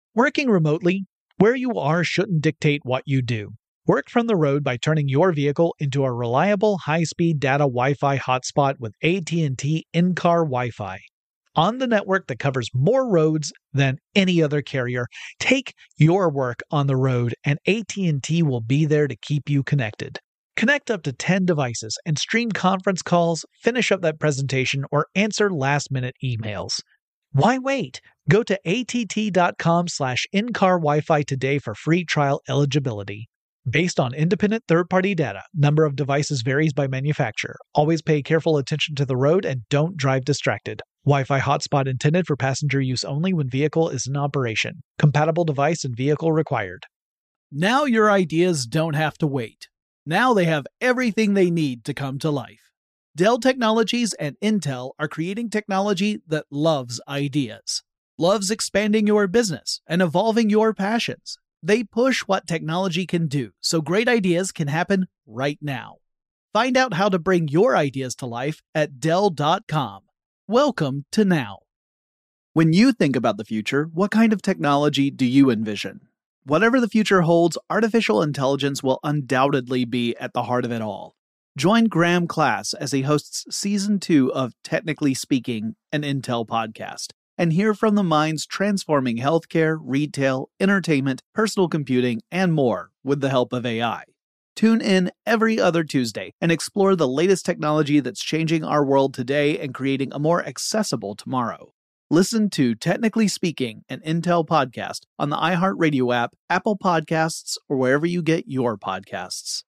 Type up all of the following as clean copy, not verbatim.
Working remotely, where you are shouldn't dictate what you do. Work from the road by turning your vehicle into a reliable high-speed data Wi-Fi hotspot with AT&T in-car Wi-Fi. On the network that covers more roads than any other carrier, take your work on the road and AT&T will be there to keep you connected. Connect up to 10 devices and stream conference calls, finish up that presentation, or answer last-minute emails. Why wait? Go to att.com/in-car Wi-Fi today for free trial eligibility. Based on independent third-party data, number of devices varies by manufacturer. Always pay careful attention to the road and don't drive distracted. Wi-Fi hotspot intended for passenger use only when vehicle is in operation. Compatible device and vehicle required. Now your ideas don't have to wait. Now they have everything they need to come to life. Dell Technologies and Intel are creating technology that loves ideas, loves expanding your business and evolving your passions. They push what technology can do so great ideas can happen right now. Find out how to bring your ideas to life at Dell.com. Welcome to now. When you think about the future, what kind of technology do you envision? Whatever the future holds, artificial intelligence will undoubtedly be at the heart of it all. Join Graham Class as he hosts Season 2 of Technically Speaking, an Intel podcast, and hear from the minds transforming healthcare, retail, entertainment, personal computing, and more with the help of AI. Tune in every other Tuesday and explore the latest technology that's changing our world today and creating a more accessible tomorrow. Listen to Technically Speaking, an Intel podcast on the iHeartRadio app, Apple Podcasts, or wherever you get your podcasts.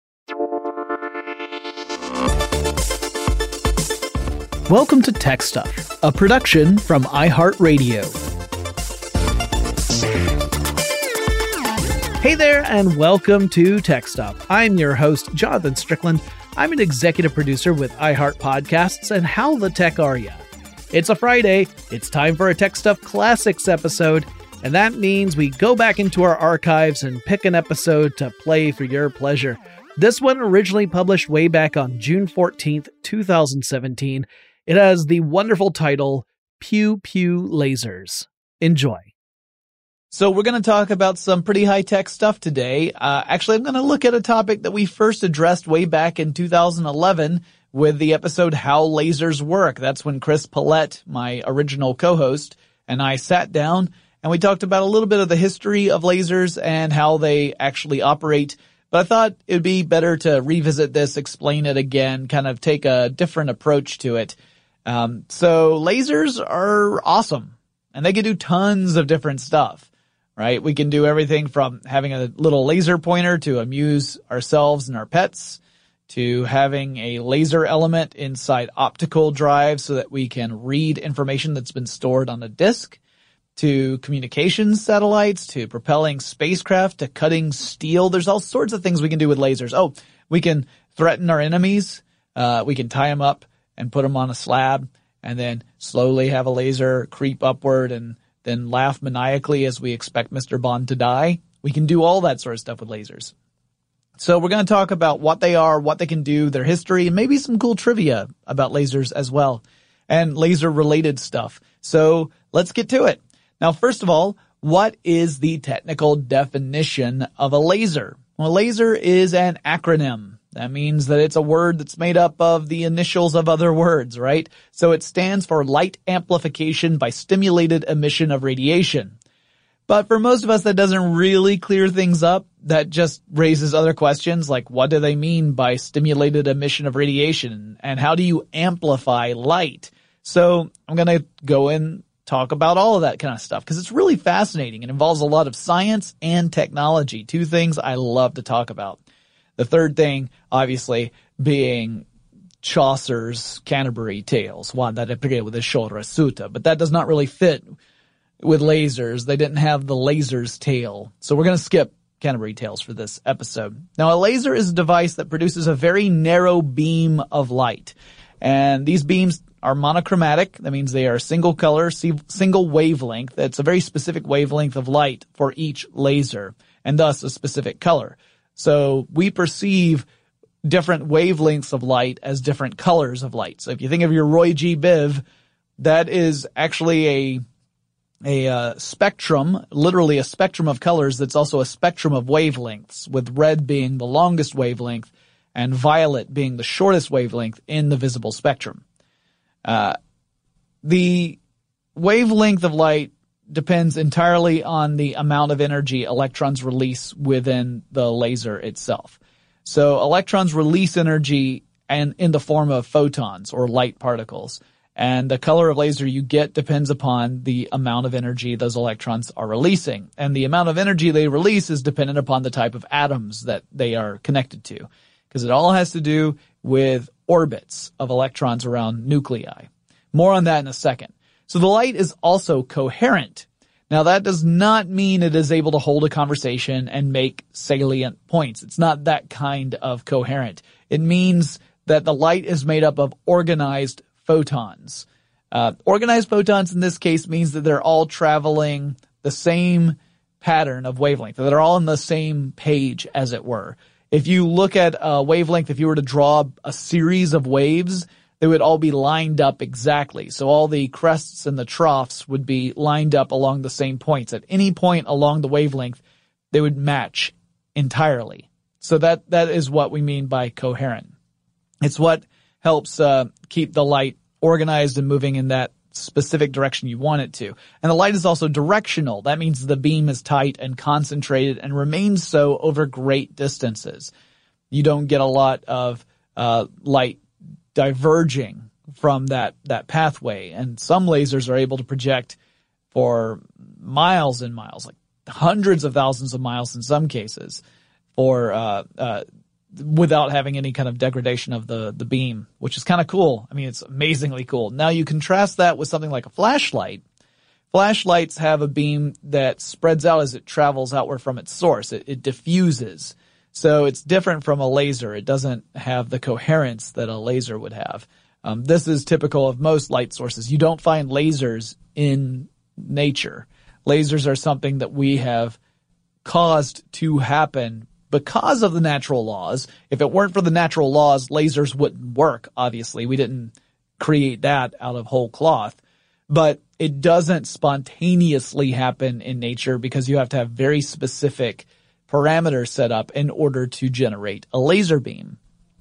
Welcome to Tech Stuff, a production from iHeartRadio. Hey there, and welcome to Tech Stuff. I'm your host, Jonathan Strickland. I'm an executive producer with iHeart Podcasts, and how the tech are ya? It's a Friday, it's time for a Tech Stuff Classics episode, and that means we go back into our archives and pick an episode to play for your pleasure. This one originally published way back on June 14th, 2017. It has the wonderful title, Pew Pew Lasers. Enjoy. So we're going to talk about some pretty high-tech stuff today. Actually, I'm going to look at a topic that we first addressed way back in 2011 with the episode How Lasers Work. That's when Chris Pollette, my original co-host, and I sat down and we talked about a little bit of the history of lasers and how they actually operate. But I thought it would be better to revisit this, explain it again, kind of take a different approach to it. So lasers are awesome and they can do tons of different stuff, right? We can do everything from having a little laser pointer to amuse ourselves and our pets, to having a laser element inside optical drives so that we can read information that's been stored on a disk, to communications satellites, to propelling spacecraft, to cutting steel. There's all sorts of things we can do with lasers. Oh, we can threaten our enemies. We can tie them up and put them on a slab and then slowly have a laser creep upward and then laugh maniacally as we expect Mr. Bond to die. We can do all that sort of stuff with lasers. So we're going to talk about what they are, what they can do, their history, and maybe some cool trivia about lasers as well, and laser-related stuff. So let's get to it. Now, first of all, what is the technical definition of a laser? Well, a laser is an acronym. That means that it's a word that's made up of the initials of other words, right? So it stands for light amplification by stimulated emission of radiation. But for most of us, that doesn't really clear things up. That just raises other questions like, what do they mean by stimulated emission of radiation? And how do you amplify light? So I'm going to go and talk about all of that kind of stuff because it's really fascinating. It involves a lot of science and technology, two things I love to talk about. The third thing, obviously, being Chaucer's Canterbury Tales, one that appeared with the Shora Sutta, but that does not really fit with lasers. They didn't have the laser's tail. So we're going to skip Canterbury Tales for this episode. Now, a laser is a device that produces a very narrow beam of light. And these beams are monochromatic. That means they are single color, single wavelength. That's a very specific wavelength of light for each laser, and thus a specific color. So we perceive different wavelengths of light as different colors of light. So if you think of your Roy G. Biv, that is actually spectrum, literally a spectrum of colors that's also a spectrum of wavelengths, with red being the longest wavelength and violet being the shortest wavelength in the visible spectrum. The wavelength of light depends entirely on the amount of energy electrons release within the laser itself. So electrons release energy and in the form of photons or light particles. And the color of laser you get depends upon the amount of energy those electrons are releasing. And the amount of energy they release is dependent upon the type of atoms that they are connected to, because it all has to do with orbits of electrons around nuclei. More on that in a second. So the light is also coherent. Now that does not mean it is able to hold a conversation and make salient points. It's not that kind of coherent. It means that the light is made up of organized photons. Organized photons in this case means that they're all traveling the same pattern of wavelength. They're all on the same page, as it were. If you look at a wavelength, if you were to draw a series of waves, they would all be lined up exactly. So all the crests and the troughs would be lined up along the same points. At any point along the wavelength, they would match entirely. So that is what we mean by coherent. It's what helps keep the light organized and moving in that specific direction you want it to. And the light is also directional. That means the beam is tight and concentrated and remains so over great distances. You don't get a lot of light diverging from that pathway. And some lasers are able to project for miles and miles, like hundreds of thousands of miles in some cases, for without having any kind of degradation of the beam, which is kind of cool. I mean, it's amazingly cool. Now you contrast that with something like a flashlight. Flashlights have a beam that spreads out as it travels outward from its source. It diffuses. So it's different from a laser. It doesn't have the coherence that a laser would have. This is typical of most light sources. You don't find lasers in nature. Lasers are something that we have caused to happen because of the natural laws. If it weren't for the natural laws, lasers wouldn't work, obviously. We didn't create that out of whole cloth. But it doesn't spontaneously happen in nature because you have to have very specific parameters set up in order to generate a laser beam.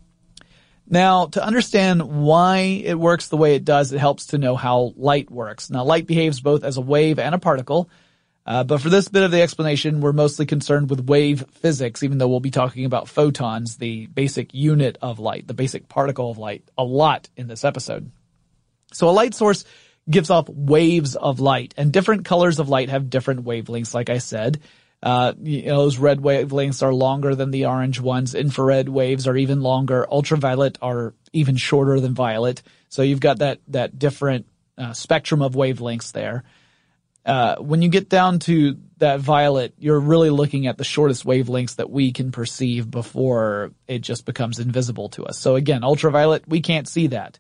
Now, to understand why it works the way it does, it helps to know how light works. Now, light behaves both as a wave and a particle. But for this bit of the explanation, we're mostly concerned with wave physics, even though we'll be talking about photons, the basic unit of light, the basic particle of light, a lot in this episode. So a light source gives off waves of light, and different colors of light have different wavelengths, like I said. Those red wavelengths are longer than the orange ones. Infrared waves are even longer. Ultraviolet are even shorter than violet. So you've got that different spectrum of wavelengths there. When you get down to that violet, you're really looking at the shortest wavelengths that we can perceive before it just becomes invisible to us. So again, ultraviolet, we can't see that.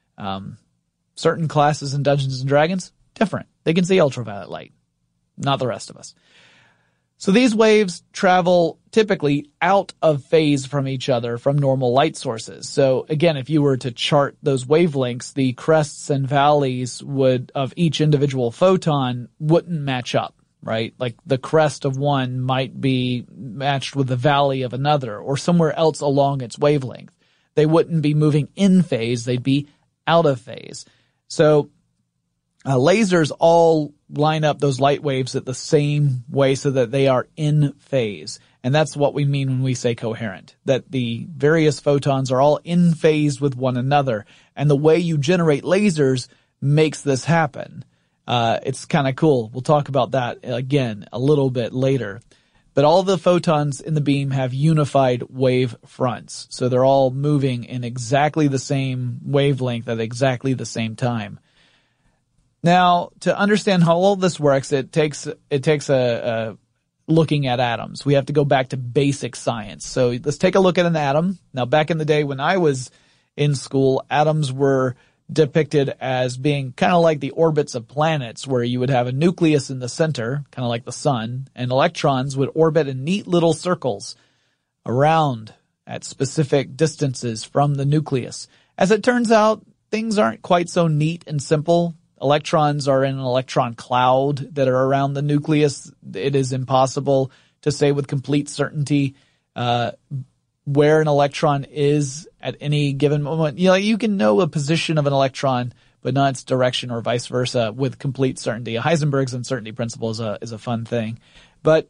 Certain classes in Dungeons and Dragons, different. They can see ultraviolet light, not the rest of us. So these waves travel typically out of phase from each other from normal light sources. So again, if you were to chart those wavelengths, the crests and valleys of each individual photon wouldn't match up, right? Like the crest of one might be matched with the valley of another or somewhere else along its wavelength. They wouldn't be moving in phase, they'd be out of phase. So lasers all line up those light waves at the same way so that they are in phase. And that's what we mean when we say coherent, that the various photons are all in phase with one another. And the way you generate lasers makes this happen. It's kind of cool. We'll talk about that again a little bit later. But all the photons in the beam have unified wave fronts. So they're all moving in exactly the same wavelength at exactly the same time. Now, to understand how all this works, it takes a looking at atoms. We have to go back to basic science. So let's take a look at an atom. Now, back in the day when I was in school, atoms were depicted as being kind of like the orbits of planets, where you would have a nucleus in the center, kind of like the sun, and electrons would orbit in neat little circles around at specific distances from the nucleus. As it turns out, things aren't quite so neat and simple. electrons are in an electron cloud that are around the nucleus, it is impossible to say with complete certainty where an electron is at any given moment. You can know a position of an electron, but not its direction or vice versa with complete certainty. Heisenberg's uncertainty principle is a fun thing. But,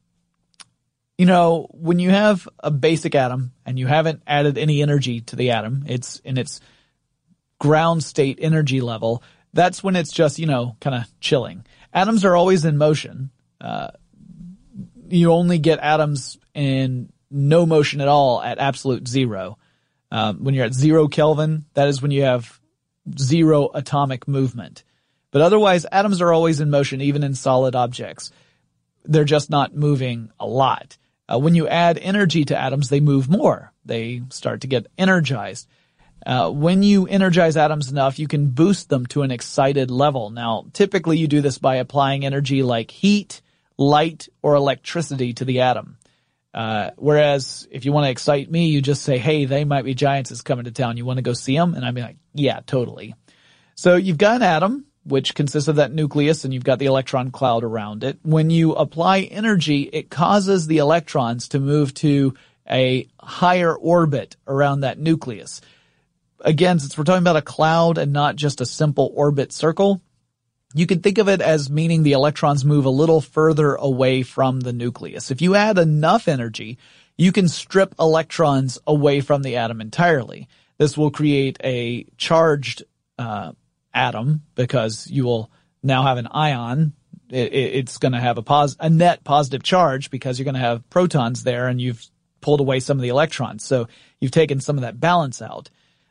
when you have a basic atom and you haven't added any energy to the atom, it's in its ground state energy level, that's when it's just, kind of chilling. Atoms are always in motion. You only get atoms in no motion at all at absolute zero. When you're at 0 Kelvin, that is when you have zero atomic movement. But otherwise, atoms are always in motion, even in solid objects. They're just not moving a lot. When you add energy to atoms, they move more. They start to get energized. When you energize atoms enough, you can boost them to an excited level. Now, typically you do this by applying energy like heat, light, or electricity to the atom. Whereas if you want to excite me, you just say, hey, they might be giants is coming to town. You want to go see them? And I'd be like, yeah, totally. So you've got an atom, which consists of that nucleus, and you've got the electron cloud around it. When you apply energy, it causes the electrons to move to a higher orbit around that nucleus. Again, since we're talking about a cloud and not just a simple orbit circle, you can think of it as meaning the electrons move a little further away from the nucleus. If you add enough energy, you can strip electrons away from the atom entirely. This will create a charged atom because you will now have an ion. It's going to have a net positive charge because you're going to have protons there, and you've pulled away some of the electrons. So you've taken some of that balance out.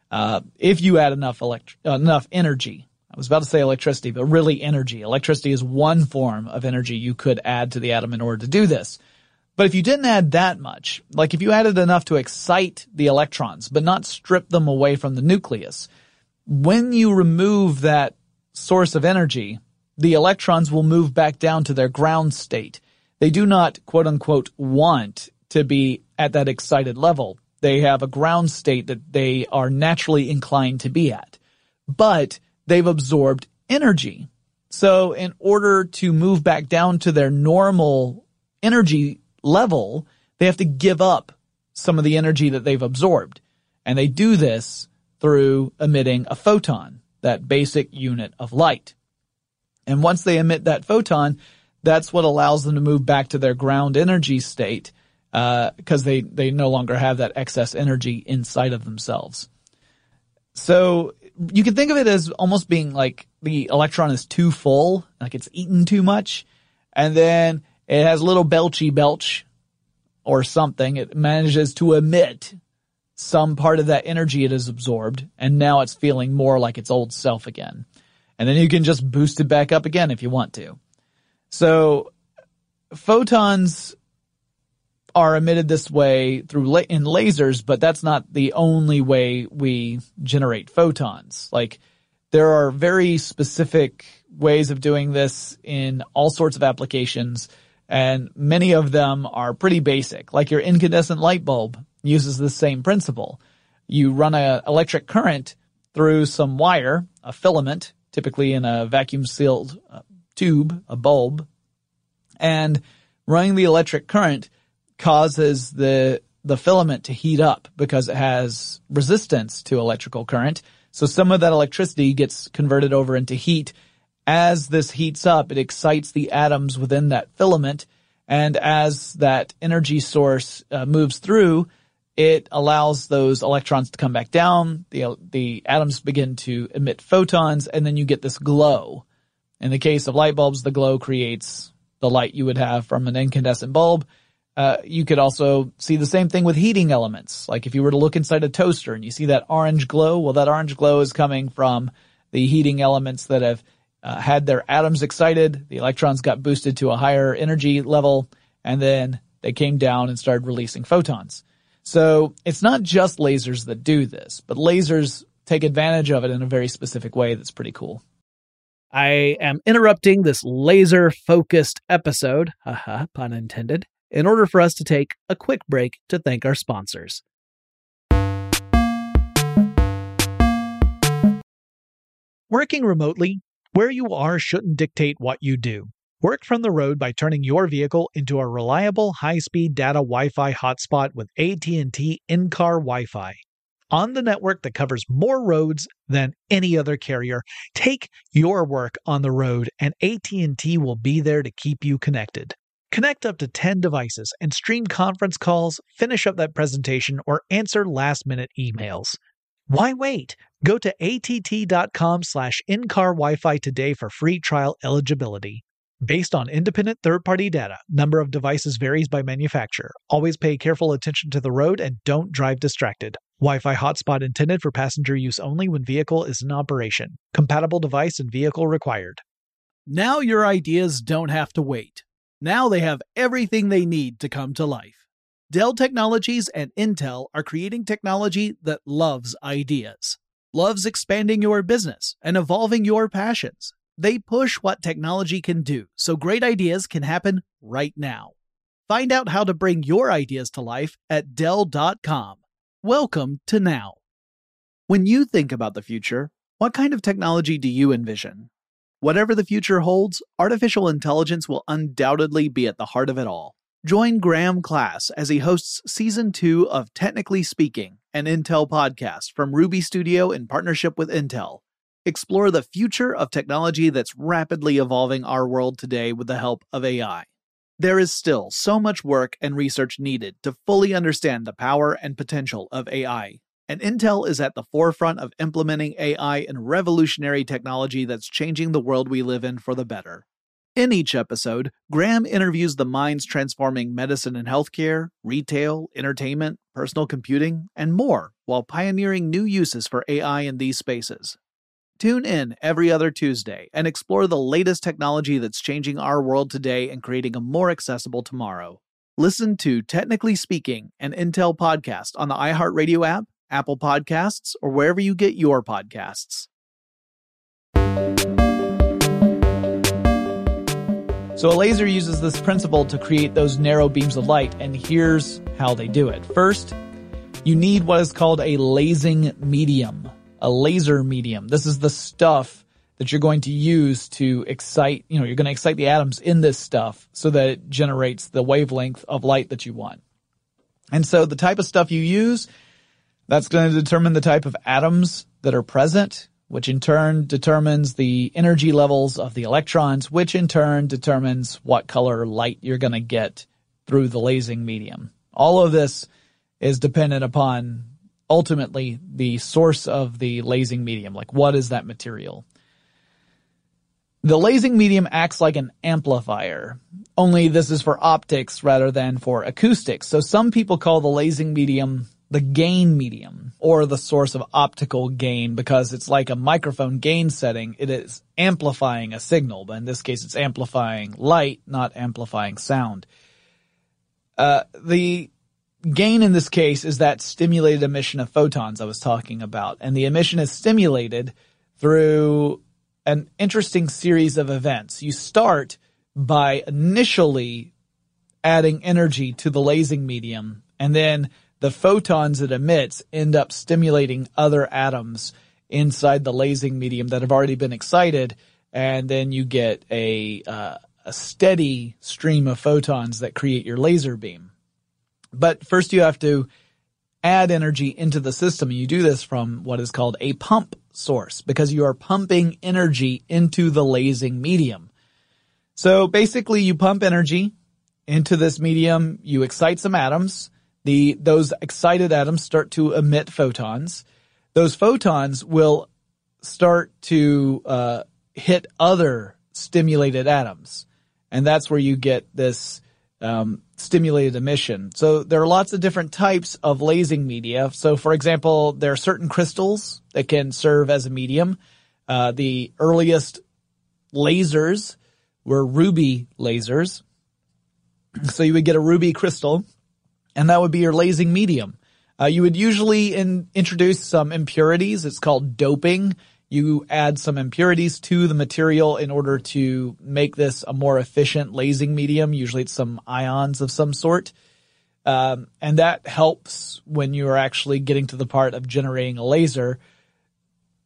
If you add enough energy, I was about to say electricity, but really energy. Electricity is one form of energy you could add to the atom in order to do this. But if you didn't add that much, like if you added enough to excite the electrons, but not strip them away from the nucleus, when you remove that source of energy, the electrons will move back down to their ground state. They do not, quote unquote, want to be at that excited level. They have a ground state that they are naturally inclined to be at. But they've absorbed energy. So in order to move back down to their normal energy level, they have to give up some of the energy that they've absorbed. And they do this through emitting a photon, that basic unit of light. And once they emit that photon, that's what allows them to move back to their ground energy state, because they no longer have that excess energy inside of themselves. So you can think of it as almost being like the electron is too full, like it's eaten too much, and then it has a little belchy belch or something. It manages to emit some part of that energy it has absorbed, and now it's feeling more like its old self again. And then you can just boost it back up again if you want to. So photons are emitted this way in lasers, but that's not the only way we generate photons. Like, there are very specific ways of doing this in all sorts of applications, and many of them are pretty basic. Like your incandescent light bulb uses the same principle. You run an electric current through some wire, a filament, typically in a vacuum-sealed tube, a bulb, and running the electric current causes the filament to heat up because it has resistance to electrical current. So some of that electricity gets converted over into heat. As this heats up, it excites the atoms within that filament, and as that energy source moves through, it allows those electrons to come back down. The atoms begin to emit photons, and then you get this glow. In the case of light bulbs, the glow creates the light you would have from an incandescent bulb. You could also see the same thing with heating elements. Like if you were to look inside a toaster and you see that orange glow, well, that orange glow is coming from the heating elements that have had their atoms excited. The electrons got boosted to a higher energy level, and then they came down and started releasing photons. So it's not just lasers that do this, but lasers take advantage of it in a very specific way that's pretty cool. I am interrupting this laser-focused episode, haha, pun intended, in order for us to take a quick break to thank our sponsors. Working remotely, Where you are shouldn't dictate what you do. Work from the road by turning your vehicle into a reliable high-speed data Wi-Fi hotspot with AT&T in-car Wi-Fi. On the network that covers more roads than any other carrier, take your work on the road and AT&T will be there to keep you connected. Connect up to 10 devices and stream conference calls, finish up that presentation, or answer last-minute emails. Why wait? Go to att.com/in-car Wi-Fi today for free trial eligibility. Based on independent third-party data, number of devices varies by manufacturer. Always pay careful attention to the road and don't drive distracted. Wi-Fi hotspot intended for passenger use only when vehicle is in operation. Compatible device and vehicle required. Now your ideas don't have to wait. Now they have everything they need to come to life. Dell Technologies and Intel are creating technology that loves ideas, loves expanding your business and evolving your passions. They push what technology can do so great ideas can happen right now. Find out how to bring your ideas to life at Dell.com. Welcome to now. When you think about the future, what kind of technology do you envision? Whatever the future holds, artificial intelligence will undoubtedly be at the heart of it all. Join Graham Class as he hosts Season 2 of Technically Speaking, an Intel podcast from Ruby Studio in partnership with Intel. Explore the future of technology that's rapidly evolving our world today with the help of AI. There is still so much work and research needed to fully understand the power and potential of AI, and Intel is at the forefront of implementing AI in revolutionary technology that's changing the world we live in for the better. In each episode, Graham interviews the minds transforming medicine and healthcare, retail, entertainment, personal computing, and more, while pioneering new uses for AI in these spaces. Tune in every other Tuesday and explore the latest technology that's changing our world today and creating a more accessible tomorrow. Listen to Technically Speaking, an Intel podcast on the iHeartRadio app, Apple Podcasts, or wherever you get your podcasts. So a laser uses this principle to create those narrow beams of light, and here's how they do it. First, you need what is called a lasing medium, a laser medium. This is the stuff that you're going to use to excite, you're going to excite the atoms in this stuff so that it generates the wavelength of light that you want. And so the type of stuff you use, that's going to determine the type of atoms that are present, which in turn determines the energy levels of the electrons, which in turn determines what color light you're going to get through the lasing medium. All of this is dependent upon, ultimately, the source of the lasing medium, like what is that material. The lasing medium acts like an amplifier, only this is for optics rather than for acoustics. So some people call the lasing medium the gain medium, or the source of optical gain, because it's like a microphone gain setting. It is amplifying a signal, but in this case it's amplifying light, not amplifying sound. The gain in this case is that stimulated emission of photons I was talking about, and the emission is stimulated through an interesting series of events. You start by initially adding energy to the lasing medium, and then the photons it emits end up stimulating other atoms inside the lasing medium that have already been excited, and then you get a steady stream of photons that create your laser beam. But first you have to add energy into the system, and you do this from what is called a pump source, because you are pumping energy into the lasing medium. So basically you pump energy into this medium, you excite some atoms. Those excited atoms start to emit photons. Those photons will start to hit other stimulated atoms, and that's where you get this stimulated emission. So there are lots of different types of lasing media. So for example, there are certain crystals that can serve as a medium. The earliest lasers were ruby lasers. So you would get a ruby crystal, and that would be your lasing medium. You would usually introduce some impurities. It's called doping. You add some impurities to the material in order to make this a more efficient lasing medium. Usually it's some ions of some sort. And that helps when you are actually getting to the part of generating a laser.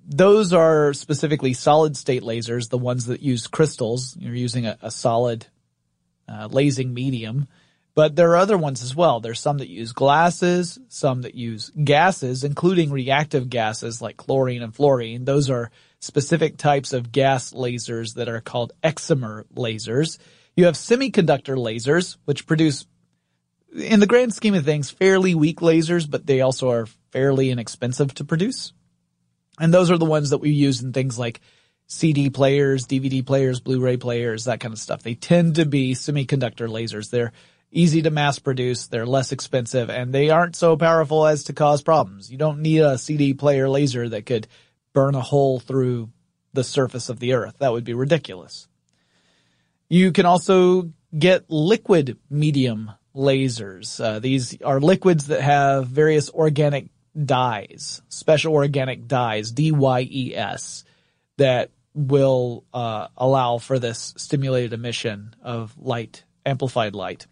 Those are specifically solid-state lasers, the ones that use crystals. You're using a solid lasing medium. But there are other ones as well. There's some that use glasses, some that use gases, including reactive gases like chlorine and fluorine. Those are specific types of gas lasers that are called excimer lasers. You have semiconductor lasers, which produce, in the grand scheme of things, fairly weak lasers, but they also are fairly inexpensive to produce. And those are the ones that we use in things like CD players, DVD players, Blu-ray players, that kind of stuff. They tend to be semiconductor lasers. They're easy to mass produce, they're less expensive, and they aren't so powerful as to cause problems. You don't need a CD player laser that could burn a hole through the surface of the earth. That would be ridiculous. You can also get liquid medium lasers. These are liquids that have various organic dyes, special organic dyes, DYES, that will allow for this stimulated emission of light, amplified light.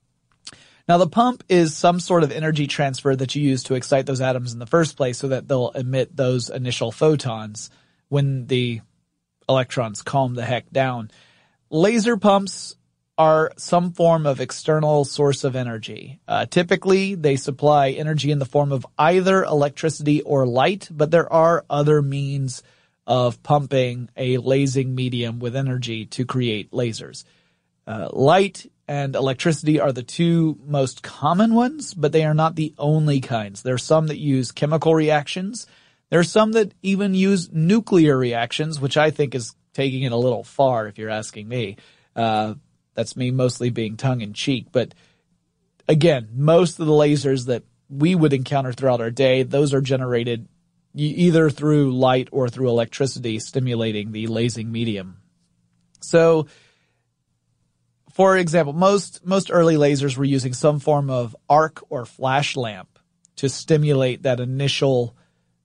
Now, the pump is some sort of energy transfer that you use to excite those atoms in the first place so that they'll emit those initial photons when the electrons calm the heck down. Laser pumps are some form of external source of energy. Typically, they supply energy in the form of either electricity or light, but there are other means of pumping a lasing medium with energy to create lasers. Light and electricity are the two most common ones, but they are not the only kinds. There are some that use chemical reactions. There are some that even use nuclear reactions, which I think is taking it a little far if you're asking me. That's me mostly being tongue-in-cheek. But again, most of the lasers that we would encounter throughout our day, those are generated either through light or through electricity stimulating the lasing medium. So, for example, most early lasers were using some form of arc or flash lamp to stimulate that initial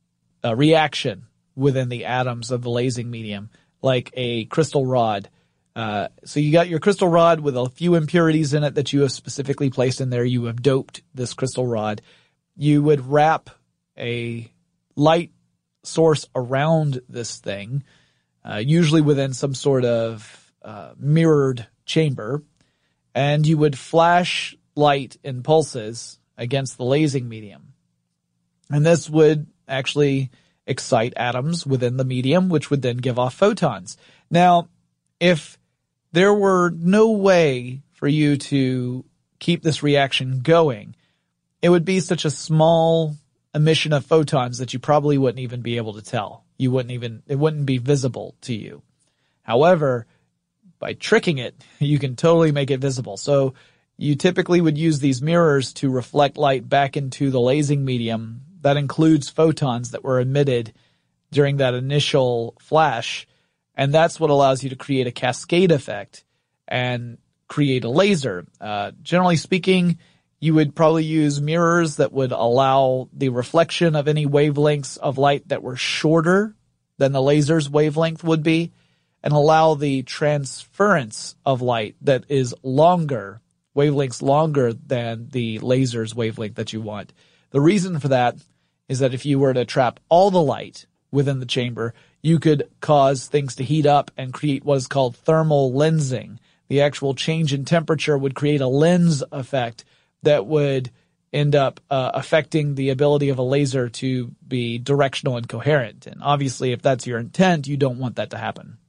reaction within the atoms of the lasing medium, like a crystal rod. So you got your crystal rod with a few impurities in it that you have specifically placed in there. You have doped this crystal rod. You would wrap a light source around this thing, usually within some sort of mirrored chamber, and you would flash light in pulses against the lasing medium. And this would actually excite atoms within the medium, which would then give off photons. Now, if there were no way for you to keep this reaction going, it would be such a small emission of photons that you probably wouldn't even be able to tell. It wouldn't be visible to you. However, by tricking it, you can totally make it visible. So you typically would use these mirrors to reflect light back into the lasing medium. That includes photons that were emitted during that initial flash. And that's what allows you to create a cascade effect and create a laser. Generally speaking, you would probably use mirrors that would allow the reflection of any wavelengths of light that were shorter than the laser's wavelength would be, and allow the transference of light that is longer, wavelengths longer than the laser's wavelength that you want. The reason for that is that if you were to trap all the light within the chamber, you could cause things to heat up and create what is called thermal lensing. The actual change in temperature would create a lens effect that would end up affecting the ability of a laser to be directional and coherent. And obviously, if that's your intent, you don't want that to happen.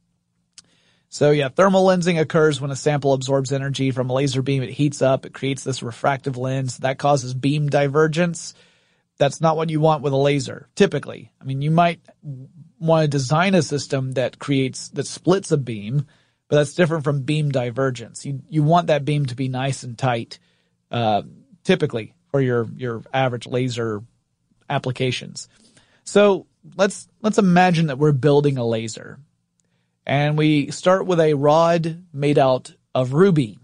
So yeah, thermal lensing occurs when a sample absorbs energy from a laser beam. It heats up. It creates this refractive lens. That causes beam divergence. That's not what you want with a laser, typically. I mean, you might want to design a system that splits a beam, but that's different from beam divergence. You want that beam to be nice and tight, typically for your average laser applications. So let's imagine that we're building a laser. And we start with a rod made out of ruby.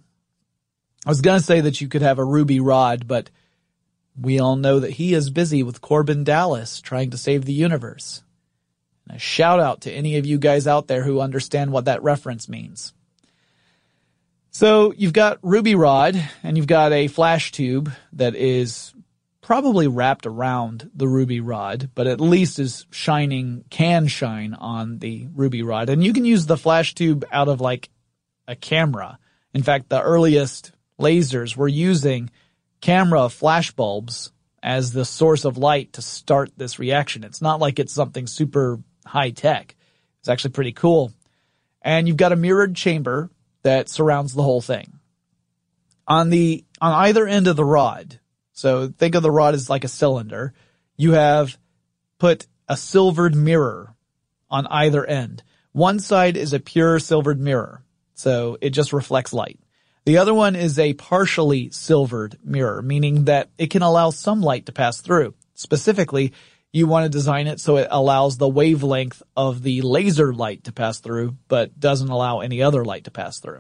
I was going to say that you could have a ruby rod, but we all know that he is busy with Corbin Dallas trying to save the universe. And a shout out to any of you guys out there who understand what that reference means. So you've got ruby rod and you've got a flash tube that is probably wrapped around the ruby rod, but at least can shine on the ruby rod. And you can use the flash tube out of like a camera. In fact, the earliest lasers were using camera flash bulbs as the source of light to start this reaction. It's not like it's something super high tech. It's actually pretty cool. And you've got a mirrored chamber that surrounds the whole thing. On either end of the rod, so think of the rod as like a cylinder, you have put a silvered mirror on either end. One side is a pure silvered mirror, so it just reflects light. The other one is a partially silvered mirror, meaning that it can allow some light to pass through. Specifically, you want to design it so it allows the wavelength of the laser light to pass through, but doesn't allow any other light to pass through.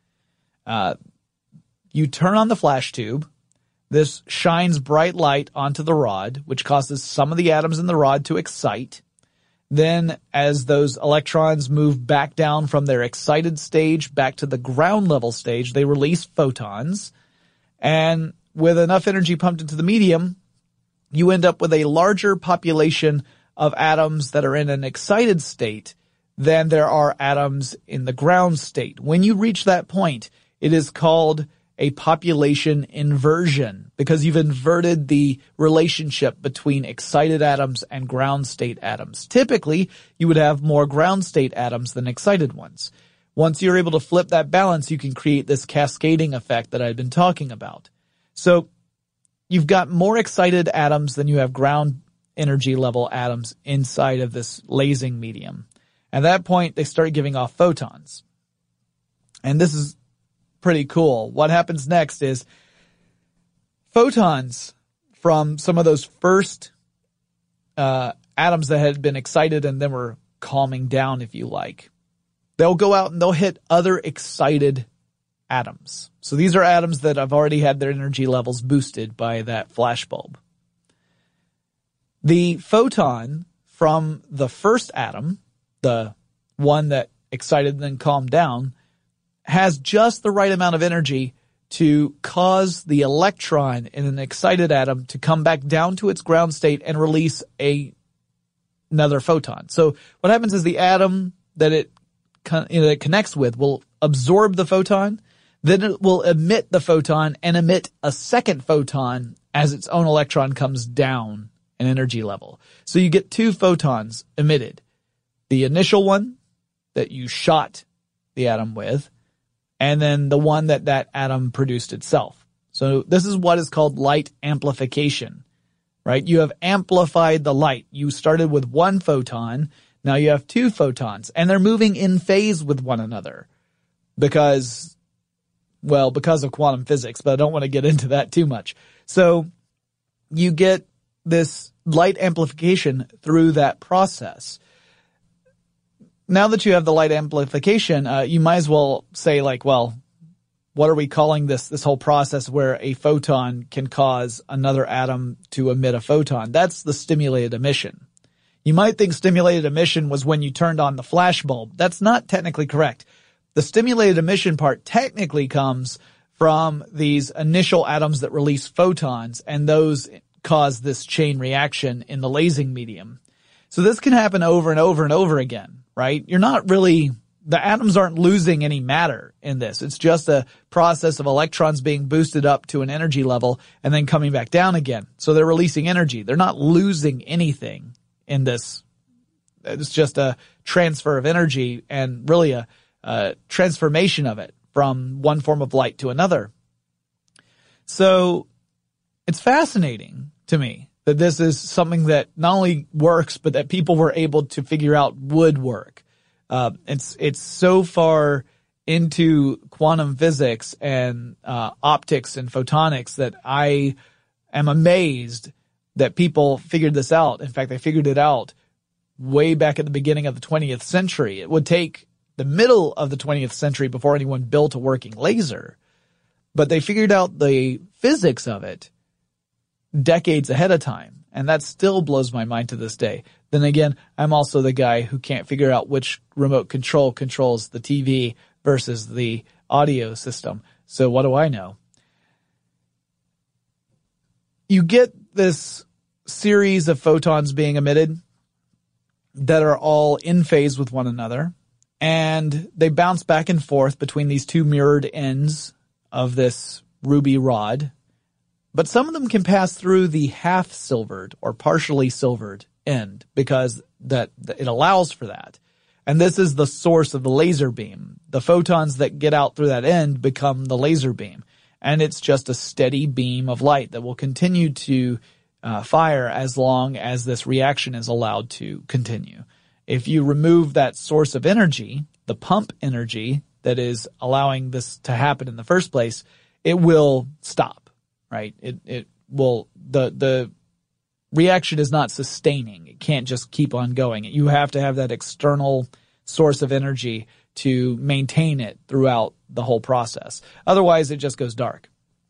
You turn on the flash tube. This shines bright light onto the rod, which causes some of the atoms in the rod to excite. Then, as those electrons move back down from their excited stage back to the ground level stage, they release photons. And with enough energy pumped into the medium, you end up with a larger population of atoms that are in an excited state than there are atoms in the ground state. When you reach that point, it is called a population inversion because you've inverted the relationship between excited atoms and ground state atoms. Typically, you would have more ground state atoms than excited ones. Once you're able to flip that balance, you can create this cascading effect that I've been talking about. So you've got more excited atoms than you have ground energy level atoms inside of this lasing medium. At that point, they start giving off photons. And this is pretty cool. What happens next is photons from some of those first atoms that had been excited and then were calming down, if you like. They'll go out and they'll hit other excited atoms. So these are atoms that have already had their energy levels boosted by that flash bulb. The photon from the first atom, the one that excited and then calmed down, has just the right amount of energy to cause the electron in an excited atom to come back down to its ground state and release another photon. So what happens is the atom that it connects with will absorb the photon, then it will emit the photon and emit a second photon as its own electron comes down in energy level. So you get two photons emitted. The initial one that you shot the atom with, and then the one that atom produced itself. So this is what is called light amplification, right? You have amplified the light. You started with one photon, now you have two photons, and they're moving in phase with one another because of quantum physics, but I don't want to get into that too much. So you get this light amplification through that process. Now that you have the light amplification, you might as well say what are we calling this whole process where a photon can cause another atom to emit a photon? That's the stimulated emission. You might think stimulated emission was when you turned on the flash bulb. That's not technically correct. The stimulated emission part technically comes from these initial atoms that release photons, and those cause this chain reaction in the lasing medium. So this can happen over and over and over again, right? The atoms aren't losing any matter in this. It's just a process of electrons being boosted up to an energy level and then coming back down again. So they're releasing energy. They're not losing anything in this. It's just a transfer of energy and really a transformation of it from one form of light to another. So it's fascinating to me that this is something that not only works, but that people were able to figure out would work. It's so far into quantum physics and optics and photonics that I am amazed that people figured this out. In fact, they figured it out way back at the beginning of the 20th century. It would take the middle of the 20th century before anyone built a working laser. But they figured out the physics of it decades ahead of time. And that still blows my mind to this day. Then again, I'm also the guy who can't figure out which remote control controls the TV versus the audio system. So what do I know? You get this series of photons being emitted that are all in phase with one another, and they bounce back and forth between these two mirrored ends of this ruby rod. But some of them can pass through the half-silvered or partially silvered end because that it allows for that. And this is the source of the laser beam. The photons that get out through that end become the laser beam. And it's just a steady beam of light that will continue to fire as long as this reaction is allowed to continue. If you remove that source of energy, the pump energy that is allowing this to happen in the first place, it will stop, right? It will, the reaction is not sustaining. It can't just keep on going. You have to have that external source of energy to maintain it throughout the whole process. Otherwise, it just goes dark.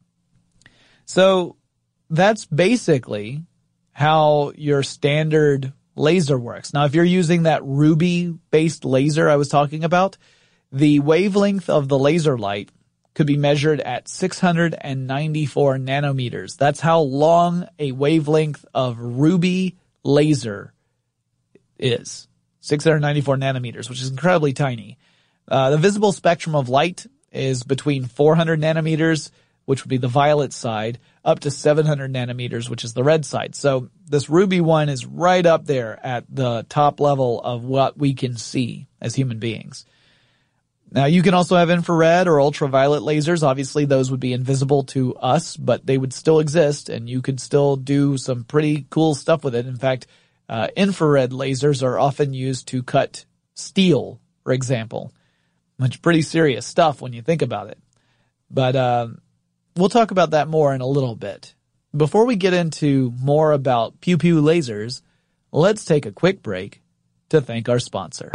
So that's basically how your standard laser works. Now, if you're using that ruby-based laser I was talking about, the wavelength of the laser light could be measured at 694 nanometers. That's how long a wavelength of ruby laser is. 694 nanometers, which is incredibly tiny. The visible spectrum of light is between 400 nanometers, which would be the violet side, up to 700 nanometers, which is the red side. So this ruby one is right up there at the top level of what we can see as human beings. Now, you can also have infrared or ultraviolet lasers. Obviously, those would be invisible to us, but they would still exist, and you could still do some pretty cool stuff with it. In fact, infrared lasers are often used to cut steel, for example, which is pretty serious stuff when you think about it. But we'll talk about that more in a little bit. Before we get into more about pew-pew lasers, let's take a quick break to thank our sponsor.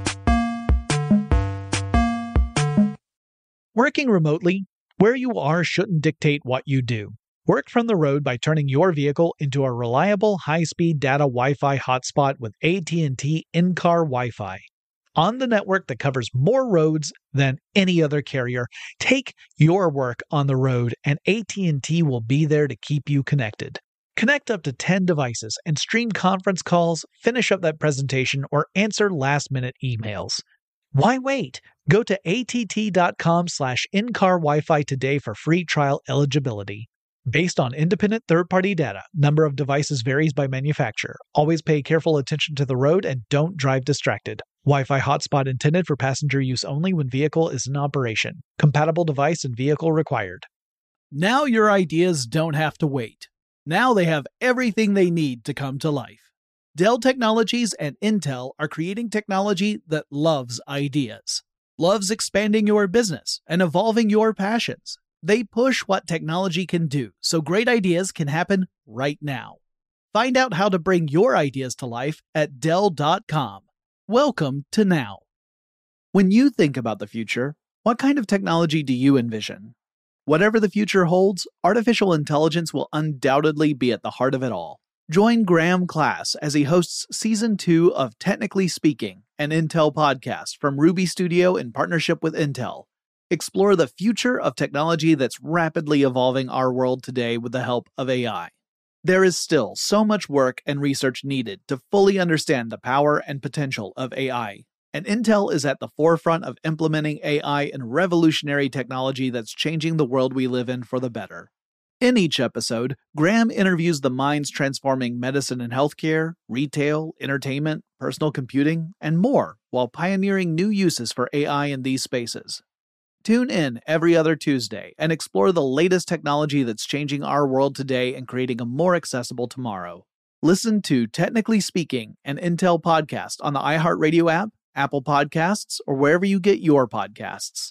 Working remotely, where you are shouldn't dictate what you do. Work from the road by turning your vehicle into a reliable high-speed data Wi-Fi hotspot with AT&T in-car Wi-Fi. On the network that covers more roads than any other carrier, take your work on the road and AT&T will be there to keep you connected. Connect up to 10 devices and stream conference calls, finish up that presentation, or answer last-minute emails. Why wait? Go to att.com/in-car Wi-Fi today for free trial eligibility. Based on independent third-party data, number of devices varies by manufacturer. Always pay careful attention to the road and don't drive distracted. Wi-Fi hotspot intended for passenger use only when vehicle is in operation. Compatible device and vehicle required. Now your ideas don't have to wait. Now they have everything they need to come to life. Dell Technologies and Intel are creating technology that loves ideas, loves expanding your business and evolving your passions. They push what technology can do so great ideas can happen right now. Find out how to bring your ideas to life at Dell.com. Welcome to now. When you think about the future, what kind of technology do you envision? Whatever the future holds, artificial intelligence will undoubtedly be at the heart of it all. Join Graham Class as he hosts Season 2 of Technically Speaking, an Intel podcast from Ruby Studio in partnership with Intel. Explore the future of technology that's rapidly evolving our world today with the help of AI. There is still so much work and research needed to fully understand the power and potential of AI, and Intel is at the forefront of implementing AI in revolutionary technology that's changing the world we live in for the better. In each episode, Graham interviews the minds transforming medicine and healthcare, retail, entertainment, personal computing, and more, while pioneering new uses for AI in these spaces. Tune in every other Tuesday and explore the latest technology that's changing our world today and creating a more accessible tomorrow. Listen to Technically Speaking, an Intel podcast on the iHeartRadio app, Apple Podcasts, or wherever you get your podcasts.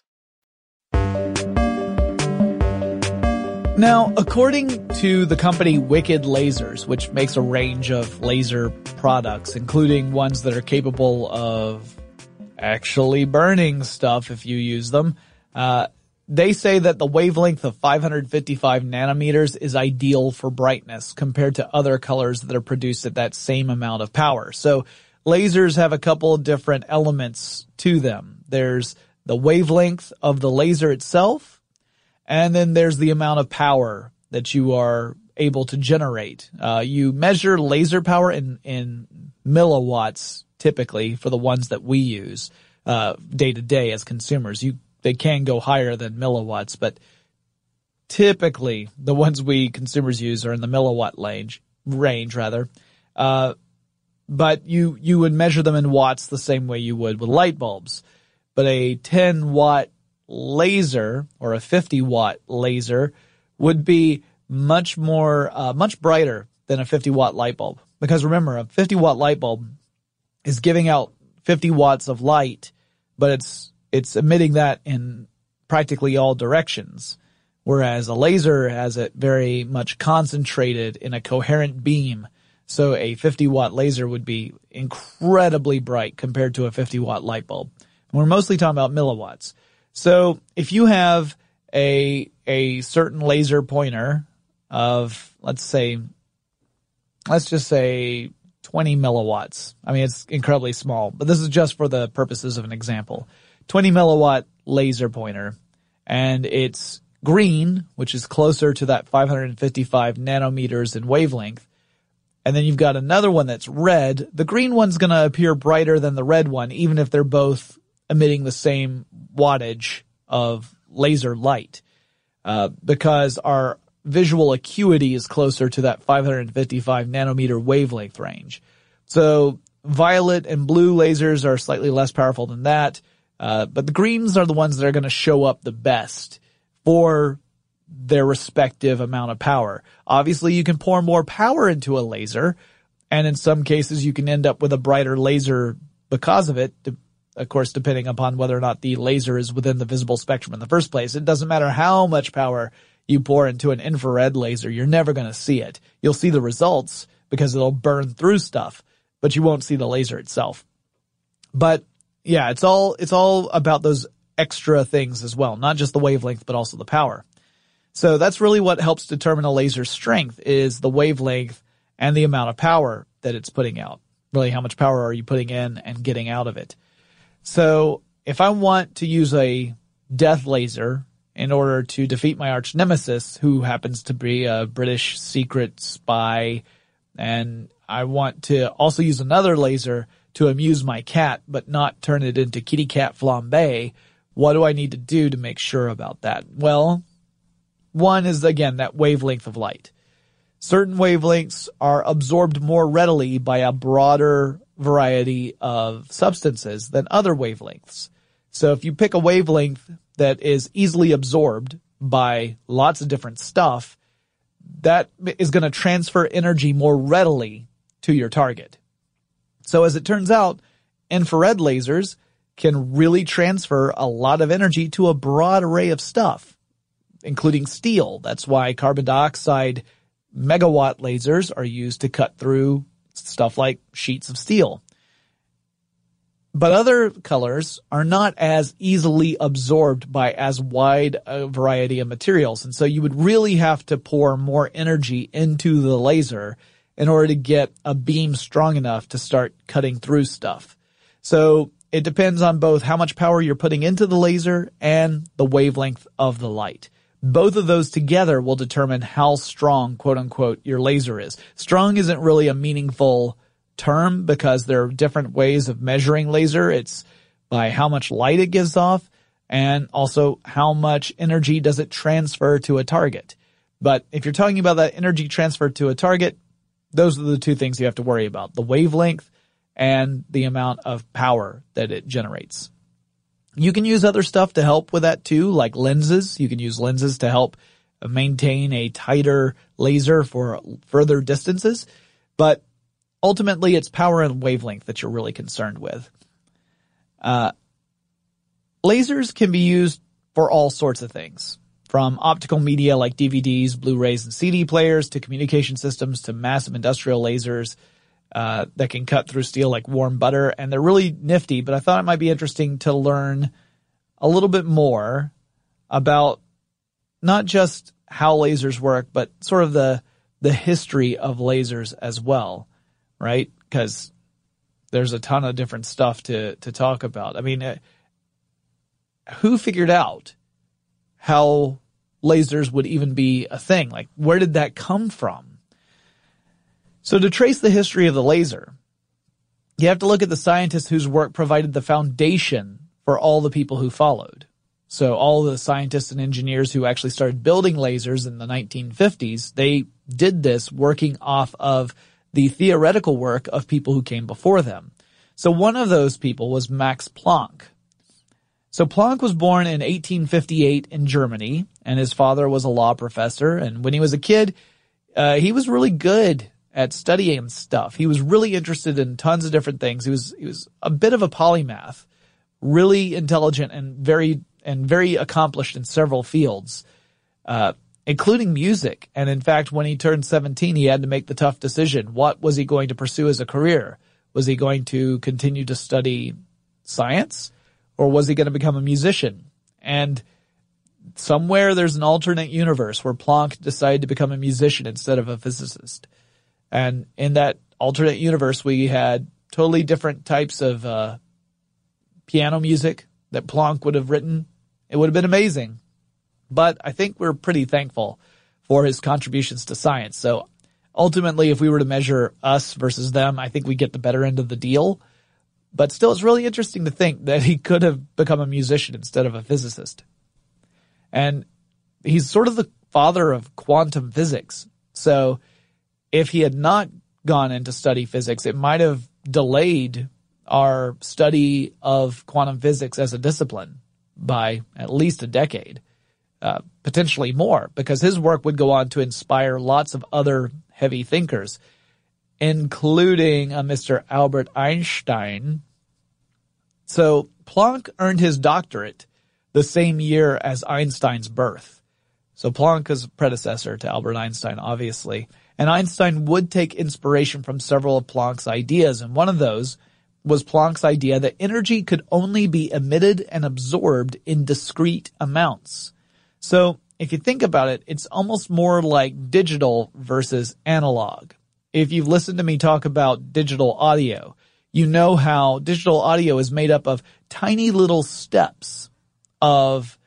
Now, according to the company Wicked Lasers, which makes a range of laser products, including ones that are capable of actually burning stuff if you use them, they say that the wavelength of 555 nanometers is ideal for brightness compared to other colors that are produced at that same amount of power. So lasers have a couple of different elements to them. There's the wavelength of the laser itself, and then there's the amount of power that you are able to generate. You measure laser power in milliwatts typically for the ones that we use day to day as consumers. They can go higher than milliwatts, but typically the ones we consumers use are in the milliwatt range rather. But you would measure them in watts the same way you would with light bulbs. But a 10 watt laser or a 50 watt laser would be much brighter than a 50 watt light bulb. Because remember, a 50 watt light bulb is giving out 50 watts of light, but it's emitting that in practically all directions. Whereas a laser has it very much concentrated in a coherent beam. So a 50 watt laser would be incredibly bright compared to a 50 watt light bulb. And we're mostly talking about milliwatts. So if you have a certain laser pointer of, let's just say 20 milliwatts. I mean, it's incredibly small, but this is just for the purposes of an example. 20 milliwatt laser pointer, and it's green, which is closer to that 555 nanometers in wavelength. And then you've got another one that's red. The green one's going to appear brighter than the red one, even if they're both emitting the same wattage of laser light, because our visual acuity is closer to that 555 nanometer wavelength range. So violet and blue lasers are slightly less powerful than that, but the greens are the ones that are going to show up the best for their respective amount of power. Obviously, you can pour more power into a laser, and in some cases you can end up with a brighter laser because of it, of course, depending upon whether or not the laser is within the visible spectrum in the first place. It doesn't matter how much power you pour into an infrared laser, you're never going to see it. You'll see the results because it'll burn through stuff, but you won't see the laser itself. But yeah, it's all about those extra things as well, not just the wavelength, but also the power. So that's really what helps determine a laser's strength, is the wavelength and the amount of power that it's putting out. Really, how much power are you putting in and getting out of it? So if I want to use a death laser in order to defeat my arch nemesis, who happens to be a British secret spy, and I want to also use another laser to amuse my cat, but not turn it into kitty cat flambe, what do I need to do to make sure about that? Well, one is, again, that wavelength of light. Certain wavelengths are absorbed more readily by a broader variety of substances than other wavelengths. So if you pick a wavelength that is easily absorbed by lots of different stuff, that is going to transfer energy more readily to your target. So as it turns out, infrared lasers can really transfer a lot of energy to a broad array of stuff, including steel. That's why carbon dioxide megawatt lasers are used to cut through stuff like sheets of steel. But other colors are not as easily absorbed by as wide a variety of materials. And so you would really have to pour more energy into the laser in order to get a beam strong enough to start cutting through stuff. So it depends on both how much power you're putting into the laser and the wavelength of the light. Both of those together will determine how strong, quote unquote, your laser is. Strong isn't really a meaningful term because there are different ways of measuring laser. It's by how much light it gives off and also how much energy does it transfer to a target. But if you're talking about that energy transfer to a target, those are the two things you have to worry about, the wavelength and the amount of power that it generates. You can use other stuff to help with that too, like lenses. You can use lenses to help maintain a tighter laser for further distances, but ultimately it's power and wavelength that you're really concerned with. Lasers can be used for all sorts of things, from optical media like DVDs, Blu-rays, and CD players to communication systems to massive industrial lasers that can cut through steel like warm butter, and they're really nifty, but I thought it might be interesting to learn a little bit more about not just how lasers work, but sort of the history of lasers as well, right? Because there's a ton of different stuff to talk about. I mean, who figured out how lasers would even be a thing. Like, where did that come from? So to trace the history of the laser, you have to look at the scientists whose work provided the foundation for all the people who followed. So all the scientists and engineers who actually started building lasers in the 1950s, they did this working off of the theoretical work of people who came before them. So one of those people was Max Planck. So Planck was born in 1858 in Germany, and his father was a law professor. And when he was a kid, he was really good at studying stuff. He was really interested in tons of different things. He was a bit of a polymath, really intelligent and very accomplished in several fields, including music. And in fact, when he turned 17, he had to make the tough decision. What was he going to pursue as a career? Was he going to continue to study science, or was he going to become a musician? And somewhere there's an alternate universe where Planck decided to become a musician instead of a physicist. And in that alternate universe, we had totally different types of piano music that Planck would have written. It would have been amazing. But I think we're pretty thankful for his contributions to science. So ultimately, if we were to measure us versus them, I think we get the better end of the deal. But still, it's really interesting to think that he could have become a musician instead of a physicist. And he's sort of the father of quantum physics. So if he had not gone in to study physics, it might have delayed our study of quantum physics as a discipline by at least a decade, potentially more, because his work would go on to inspire lots of other heavy thinkers, including Mr. Albert Einstein. So Planck earned his doctorate the same year as Einstein's birth. So Planck is a predecessor to Albert Einstein, obviously. And Einstein would take inspiration from several of Planck's ideas, and one of those was Planck's idea that energy could only be emitted and absorbed in discrete amounts. So if you think about it, it's almost more like digital versus analog. If you've listened to me talk about digital audio, you know how digital audio is made up of tiny little steps of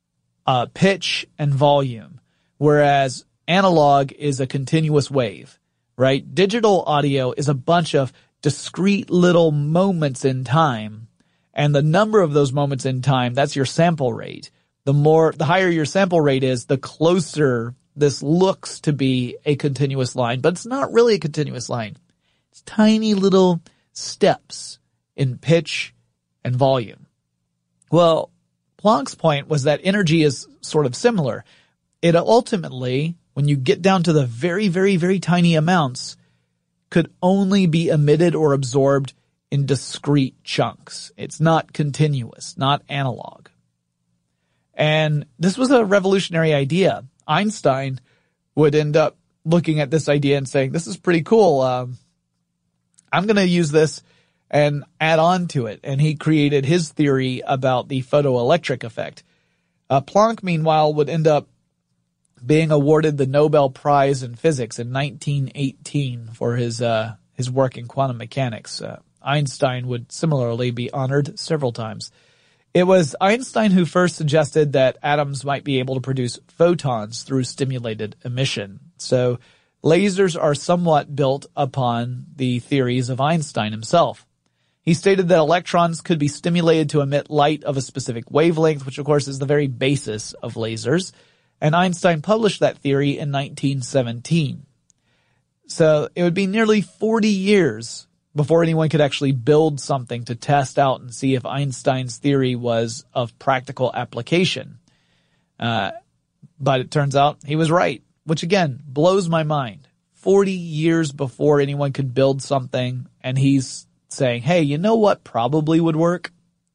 pitch and volume, whereas analog is a continuous wave, right? Digital audio is a bunch of discrete little moments in time, and the number of those moments in time, that's your sample rate. The higher your sample rate is, the closer this looks to be a continuous line, but it's not really a continuous line. It's tiny little steps in pitch and volume. Well, Planck's point was that energy is sort of similar. It ultimately, when you get down to the very, very, very tiny amounts, could only be emitted or absorbed in discrete chunks. It's not continuous, not analog. And this was a revolutionary idea. Einstein would end up looking at this idea and saying, this is pretty cool. I'm going to use this and add on to it. And he created his theory about the photoelectric effect. Planck, meanwhile, would end up being awarded the Nobel Prize in Physics in 1918 for his work in quantum mechanics. Einstein would similarly be honored several times. It was Einstein who first suggested that atoms might be able to produce photons through stimulated emission. So lasers are somewhat built upon the theories of Einstein himself. He stated that electrons could be stimulated to emit light of a specific wavelength, which of course is the very basis of lasers. And Einstein published that theory in 1917. So it would be nearly 40 years before anyone could actually build something to test out and see if Einstein's theory was of practical application. But it turns out he was right, which again blows my mind. 40 years before anyone could build something, and he's saying, hey, you know what probably would work?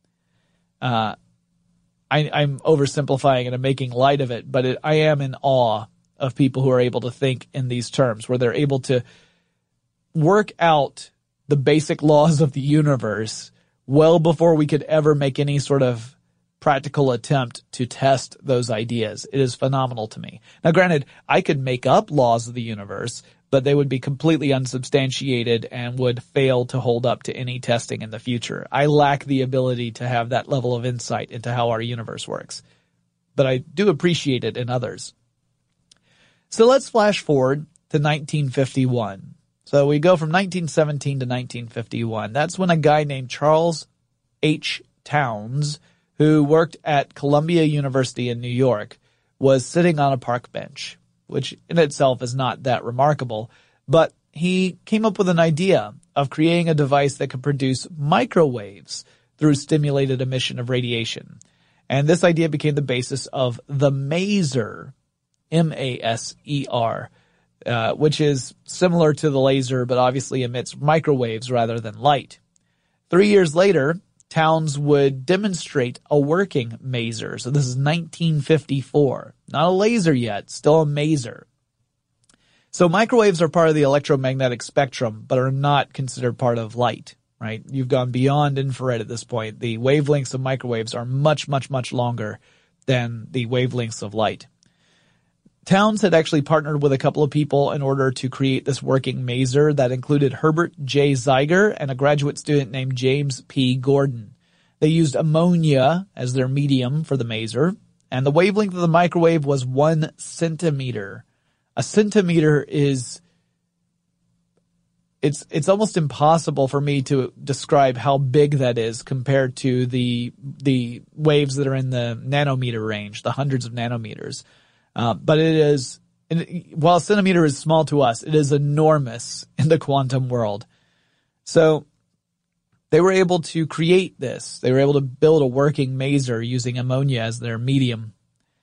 I'm oversimplifying and I'm making light of it, but I am in awe of people who are able to think in these terms, where they're able to work out the basic laws of the universe well before we could ever make any sort of practical attempt to test those ideas. It is phenomenal to me. Now, granted, I could make up laws of the universe, but they would be completely unsubstantiated and would fail to hold up to any testing in the future. I lack the ability to have that level of insight into how our universe works. but I do appreciate it in others. So let's flash forward to 1951. So we go from 1917 to 1951. That's when a guy named Charles H. Towns, who worked at Columbia University in New York, was sitting on a park bench, which in itself is not that remarkable, but he came up with an idea of creating a device that could produce microwaves through stimulated emission of radiation. And this idea became the basis of the maser, M-A-S-E-R, which is similar to the laser, but obviously emits microwaves rather than light. 3 years later, Towns would demonstrate a working maser. So this is 1954. Not a laser yet, still a maser. So microwaves are part of the electromagnetic spectrum, but are not considered part of light, right? You've gone beyond infrared at this point. The wavelengths of microwaves are much, much, much longer than the wavelengths of light. Towns had actually partnered with a couple of people in order to create this working maser that included Herbert J. Zeiger and a graduate student named James P. Gordon. They used ammonia as their medium for the maser, and the wavelength of the microwave was 1 centimeter. A centimeter is, it's almost impossible for me to describe how big that is compared to the waves that are in the nanometer range, the hundreds of nanometers. But it is, while a centimeter is small to us, it is enormous in the quantum world. So they were able to create this. They were able to build a working maser using ammonia as their medium.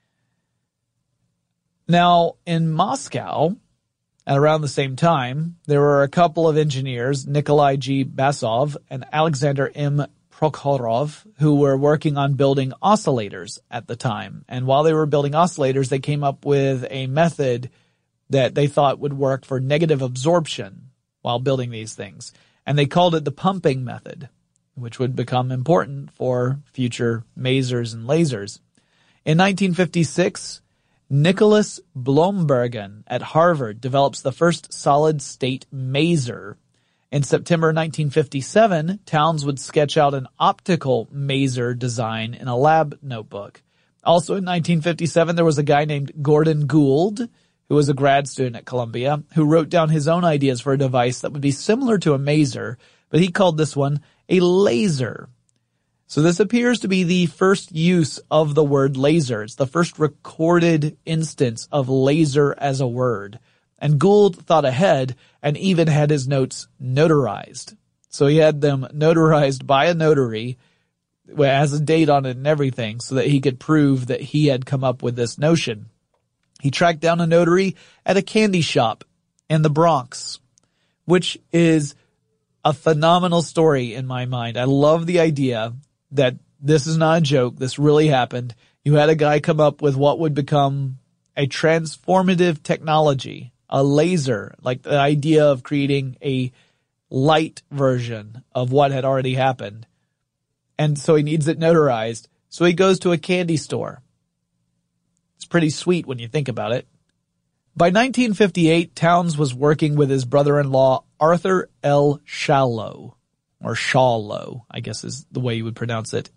Now, in Moscow, at around the same time, there were a couple of engineers, Nikolai G. Basov and Alexander M. Prokhorov, who were working on building oscillators at the time. And while they were building oscillators, they came up with a method that they thought would work for negative absorption while building these things. And they called it the pumping method, which would become important for future masers and lasers. In 1956, Nicholas Blombergen at Harvard develops the first solid-state maser. In September 1957, Towns would sketch out an optical maser design in a lab notebook. Also in 1957, there was a guy named Gordon Gould, who was a grad student at Columbia, who wrote down his own ideas for a device that would be similar to a maser, but he called this one a laser. So this appears to be the first use of the word laser. It's the first recorded instance of laser as a word. And Gould thought ahead and even had his notes notarized. So he had them notarized by a notary, has a date on it and everything, so that he could prove that he had come up with this notion. He tracked down a notary at a candy shop in the Bronx, which is a phenomenal story in my mind. I love the idea that this is not a joke. This really happened. You had a guy come up with what would become a transformative technology, a laser, like the idea of creating a light version of what had already happened. And so he needs it notarized. So he goes to a candy store. It's pretty sweet when you think about it. By 1958, Towns was working with his brother-in-law, Arthur L. Schawlow, or Schawlow, I guess is the way you would pronounce it.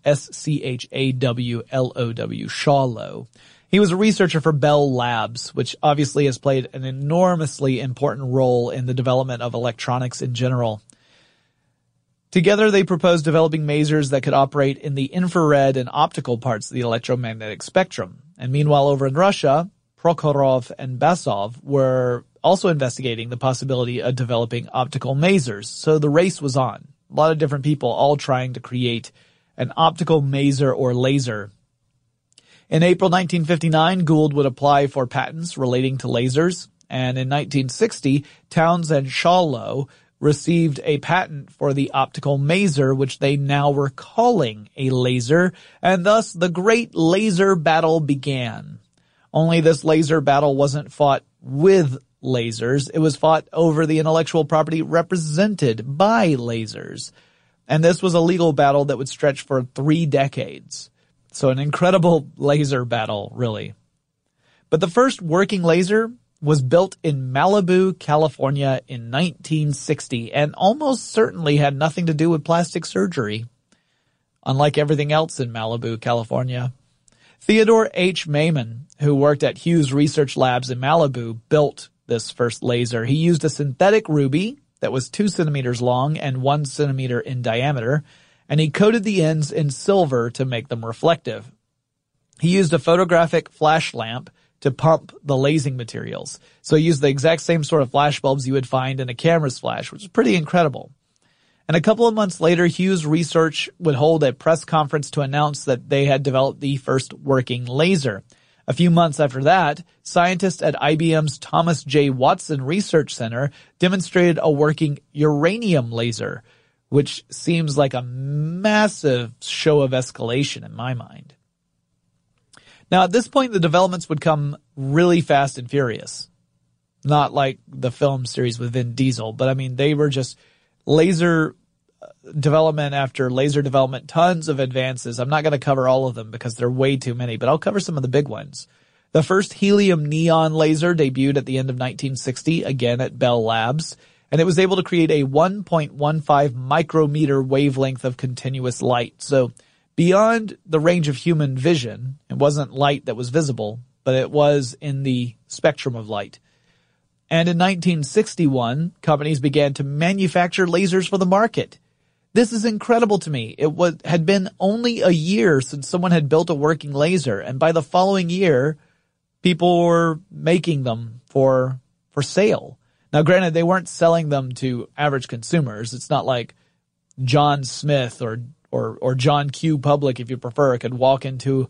S-C-H-A-W-L-O-W, Schawlow. He was a researcher for Bell Labs, which obviously has played an enormously important role in the development of electronics in general. Together, they proposed developing masers that could operate in the infrared and optical parts of the electromagnetic spectrum. And meanwhile, over in Russia, Prokhorov and Basov were also investigating the possibility of developing optical masers. So the race was on. A lot of different people all trying to create an optical maser or laser. In April 1959, Gould would apply for patents relating to lasers, and in 1960, Towns and Schawlow received a patent for the optical maser, which they now were calling a laser, and thus the great laser battle began. Only this laser battle wasn't fought with lasers, it was fought over the intellectual property represented by lasers. And this was a legal battle that would stretch for 3 decades. So an incredible laser battle, really. But the first working laser was built in Malibu, California in 1960 and almost certainly had nothing to do with plastic surgery, unlike everything else in Malibu, California. Theodore H. Maiman, who worked at Hughes Research Labs in Malibu, built this first laser. He used a synthetic ruby that was 2 centimeters long and 1 centimeter in diameter, and he coated the ends in silver to make them reflective. He used a photographic flash lamp to pump the lasing materials. So he used the exact same sort of flash bulbs you would find in a camera's flash, which is pretty incredible. And a couple of months later, Hughes Research would hold a press conference to announce that they had developed the first working laser. A few months after that, scientists at IBM's Thomas J. Watson Research Center demonstrated a working uranium laser, which seems like a massive show of escalation in my mind. Now, at this point, the developments would come really fast and furious. Not like the film series with Vin Diesel, but I mean, they were just laser development after laser development, tons of advances. I'm not going to cover all of them because there are way too many, but I'll cover some of the big ones. The first helium neon laser debuted at the end of 1960, again at Bell Labs, and it was able to create a 1.15 micrometer wavelength of continuous light. So beyond the range of human vision, it wasn't light that was visible, but it was in the spectrum of light. And in 1961, companies began to manufacture lasers for the market. This is incredible to me. It had been only a year since someone had built a working laser, and by the following year, people were making them for sale. Now, granted, they weren't selling them to average consumers. It's not like John Smith or John Q. Public, if you prefer, could walk into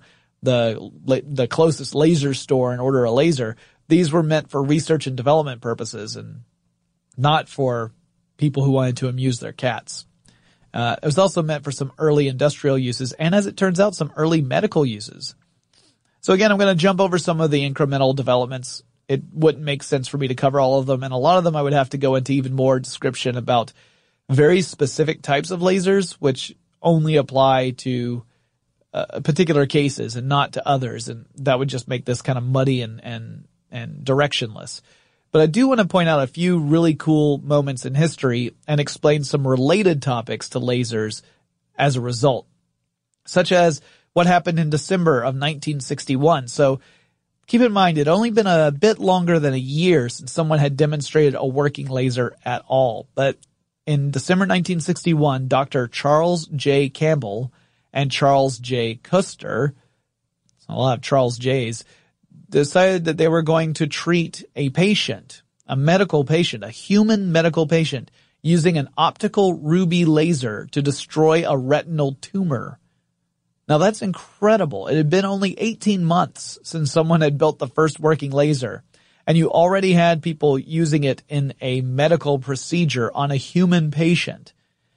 the closest laser store and order a laser. These were meant for research and development purposes and not for people who wanted to amuse their cats. It was also meant for some early industrial uses and, as it turns out, some early medical uses. So again, I'm going to jump over some of the incremental developments. It wouldn't make sense for me to cover all of them, and a lot of them I would have to go into even more description about very specific types of lasers, which only apply to particular cases and not to others, and that would just make this kind of muddy and directionless. But I do want to point out a few really cool moments in history and explain some related topics to lasers as a result, such as what happened in December of 1961. So keep in mind, it had only been a bit longer than a year since someone had demonstrated a working laser at all. But in December 1961, Dr. Charles J. Campbell and Charles J. Custer, a lot of Charles J's, decided that they were going to treat a patient, a medical patient, a human medical patient, using an optical ruby laser to destroy a retinal tumor. Now that's incredible. It had been only 18 months since someone had built the first working laser, and you already had people using it in a medical procedure on a human patient.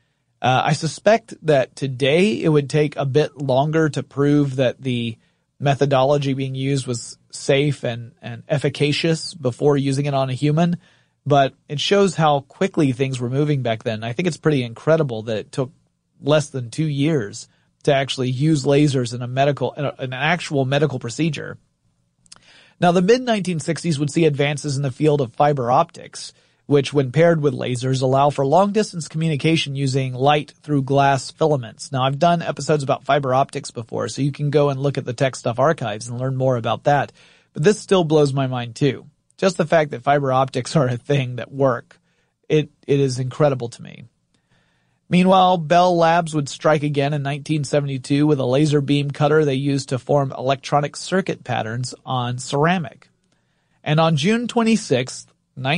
I suspect that today it would take a bit longer to prove that the methodology being used was safe and efficacious before using it on a human, but it shows how quickly things were moving back then. I think it's pretty incredible that it took less than 2 years to actually use lasers in an actual medical procedure. Now, the mid-1960s would see advances in the field of fiber optics, which, when paired with lasers, allow for long-distance communication using light through glass filaments. Now, I've done episodes about fiber optics before, so you can go and look at the Tech Stuff archives and learn more about that. But this still blows my mind, too. Just the fact that fiber optics are a thing that work, it is incredible to me. Meanwhile, Bell Labs would strike again in 1972 with a laser beam cutter they used to form electronic circuit patterns on ceramic. And on June 26th,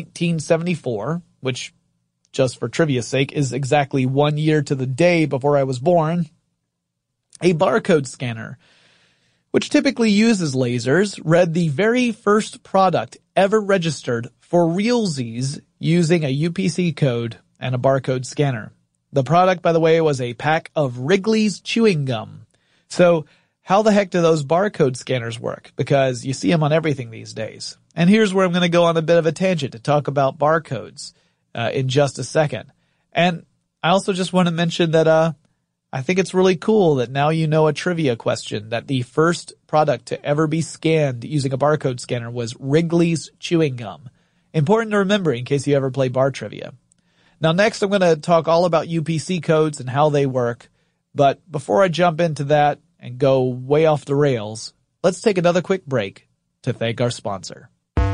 1974, which, just for trivia's sake, is exactly 1 year to the day before I was born, a barcode scanner, which typically uses lasers, read the very first product ever registered for realsies using a UPC code and a barcode scanner. The product, by the way, was a pack of Wrigley's chewing gum. So how the heck do those barcode scanners work? Because you see them on everything these days. And here's where I'm going to go on a bit of a tangent to talk about barcodes in just a second. And I also just want to mention that I think it's really cool that now you know a trivia question, that the first product to ever be scanned using a barcode scanner was Wrigley's chewing gum. Important to remember in case you ever play bar trivia. Now next I'm going to talk all about UPC codes and how they work, but before I jump into that and go way off the rails, let's take another quick break to thank our sponsor.